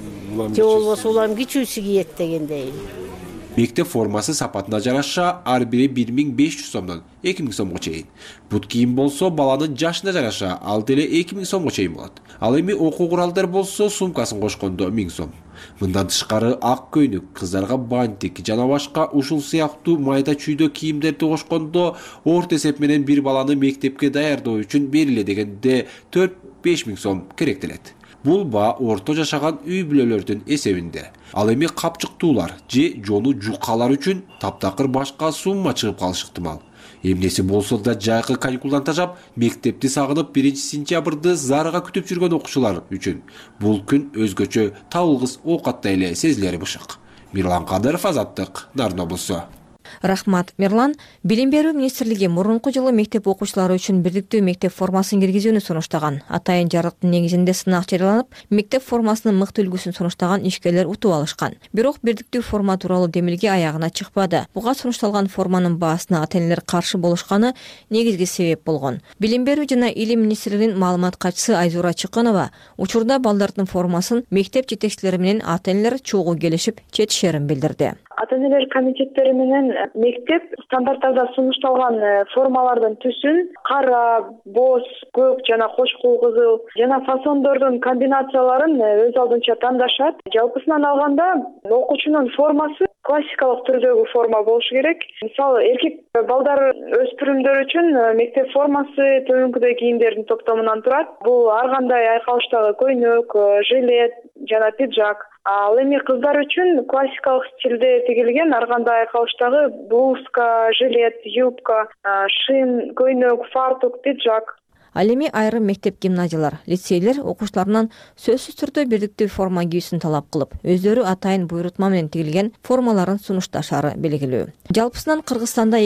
E: Же болбосо улам кичүүсү кийет дегендей.
P: Мектеп формасы сапатына жараша ар бири 1500 сомдон 2000 сомго чейин. Бут кийим болсо баланын жашына жараша ал деле 2000 сомго чейин болот. Ал эми окуу куралдар болсо сумкасын кошкондо 1000 сом. Мындан тышкары ак көйнөк, кыздарга бантик жана башка ушул сыяктуу майда чүйдө кийимдерди кошкондо орто эсеп менен бир баланы мектепке даярдоо үчүн бериле дегенде 4-5 миң сом керектелет. Бул баа орто жашаган үй бүлөлөрдүн эсебинде. Ал эми капчыктуулар же жону жукалар үчүн таптакыр башка сумма чыгып калышы ыктымал. Эмнеси болсо да жайкы каникулдан тажап, мектепти сагынып 1-сентябрды зарыга күтүп жүргөн окуучулар үчүн бул күн өзгөчө табылгыс оокаттай эле сезилери бышык. Мирлан Кадыров, Азаттык, Нарын облусу.
F: Рахмат, Мирлан. Билим берүү министрлиги мурунку жылы мектеп окуучулары үчүн бирдиктүү мектеп формасын киргизүүнү сунуштаган. Атайын жарыктын негизинде сынак жарыяланып, мектеп формасынын мыкты үлгүсүн сунуштаган ишкерлер утуп алышкан. Бирок бирдиктүү форма тууралуу демилге аягына чыкпады. Буга сунушталган форманын баасына ата-энелер каршы болушканы негизги себеп болгон. Билим берүү жана илим министрлигинин маалымат катчысы Айзура Чыкынова учурда балдардын формасын мектеп жетекчилери менен ата-энелер чогуу келишип четишерин билдирди.
L: Ата-энелер комитеттери менен мектеп стандарттарда сунушталган формалардын түсүн кара, боз, көк жана кочкул кызыл жана фасондордун комбинацияларын өз алдынча тандашат. Жалпысынан алганда окуучунун формасы классикалык түрдөгү форма болушу керек. Мисалы, эркек балдар өспүрүмдөр үчүн мектеп формасы төмөнкүдөй кийимдердин топтомунан турат. Бул ар кандай айкалыштагы көйнөк, жилет жана пиджак. Ал эми кыздар үчүн классикалык стилде тигилген ар кандай айкалыштагы блузка, жилет, юбка, шин, көйнөк, фартук, пиджак.
F: Ал эми айрым мектеп гимназиялар, лицейлер окуучуларынан сөзсүз түрдө бирдиктүү форма кийүүсүн талап кылып, өздөрү атайын буйрутма менен тигилген формаларын сунушташары белгилүү. Жалпысынан Кыргызстанда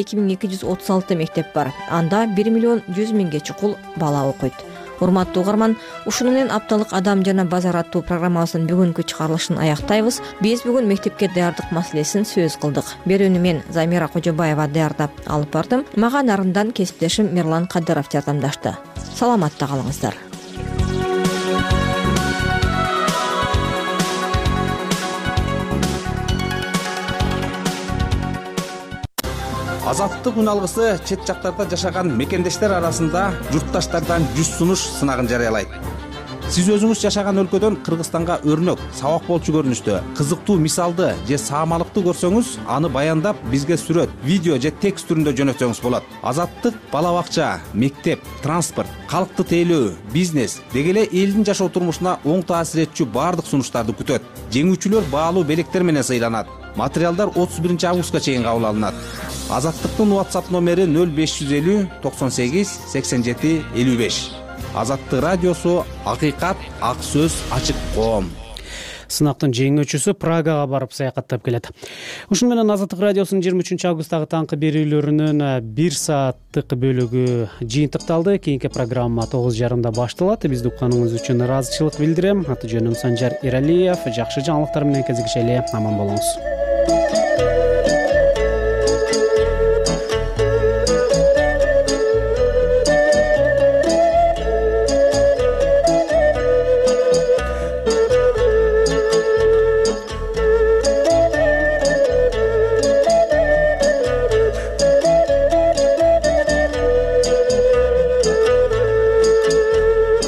F: 2236 мектеп бар. Анда 1.100.000 чукул бала окуйт. Урматтуу угарман, ушуну менен апталык адам жана базар аттуу программабыздын бүгүнкү чыгарылышын аяктайбыз. Биз бүгүн мектепке даярдык маселесин сөз кылдык. Берүүнү мен Замира Кожобаева даярдап алып бардым. Мага нарындан кесиптешим Мирлан Кадыров жардамдашты. Саламатта калыңыздар.
M: Азаттык үн алгысы чет жактарда жашаган мекендештер арасында журтташтардан 100 сунуш сынагын жарыялайт. Сиз өзүңүз жашаган өлкөдөн Кыргызстанга өрнөк, сабак болчу көрүнүштө, кызыктуу мисалды же саамалыкты көрсөңүз, аны баяндап бизге сүрөт, видео же текст түрүндө жөнөтсөңүз болот. Азаттык бала бакча, мектеп, транспорт, калкты тейлөө, бизнес деги эле элдин жашоо турмушуна оң таасир этчү баардык сунуштарды күтөт. Жеңүүчүлөр баалуу белектер менен сыйланат. Материалдар 31 августка чейин кабыл алынат. Азаттыктын WhatsApp номери 0550 98 87 55. Азаттык радиосу, акыйкат, ак сөз, ачык коом.
A: Сынактын жеңүүчүсү Прагага барып саякаттап келет. Ушун менен Азаттык радиосунун 23 августтагы таңкы берүүлөрүнүн 1 сааттык бөлүгү жыйынтыкталды. Кийинки программа 9:30 башталат. Бизди укканыңыз үчүн ыраазычылык билдирем. Аты жөнүм Санжар Эралиев. Жакшы жаңылыктар менен кезигишели. Аман болуңуз.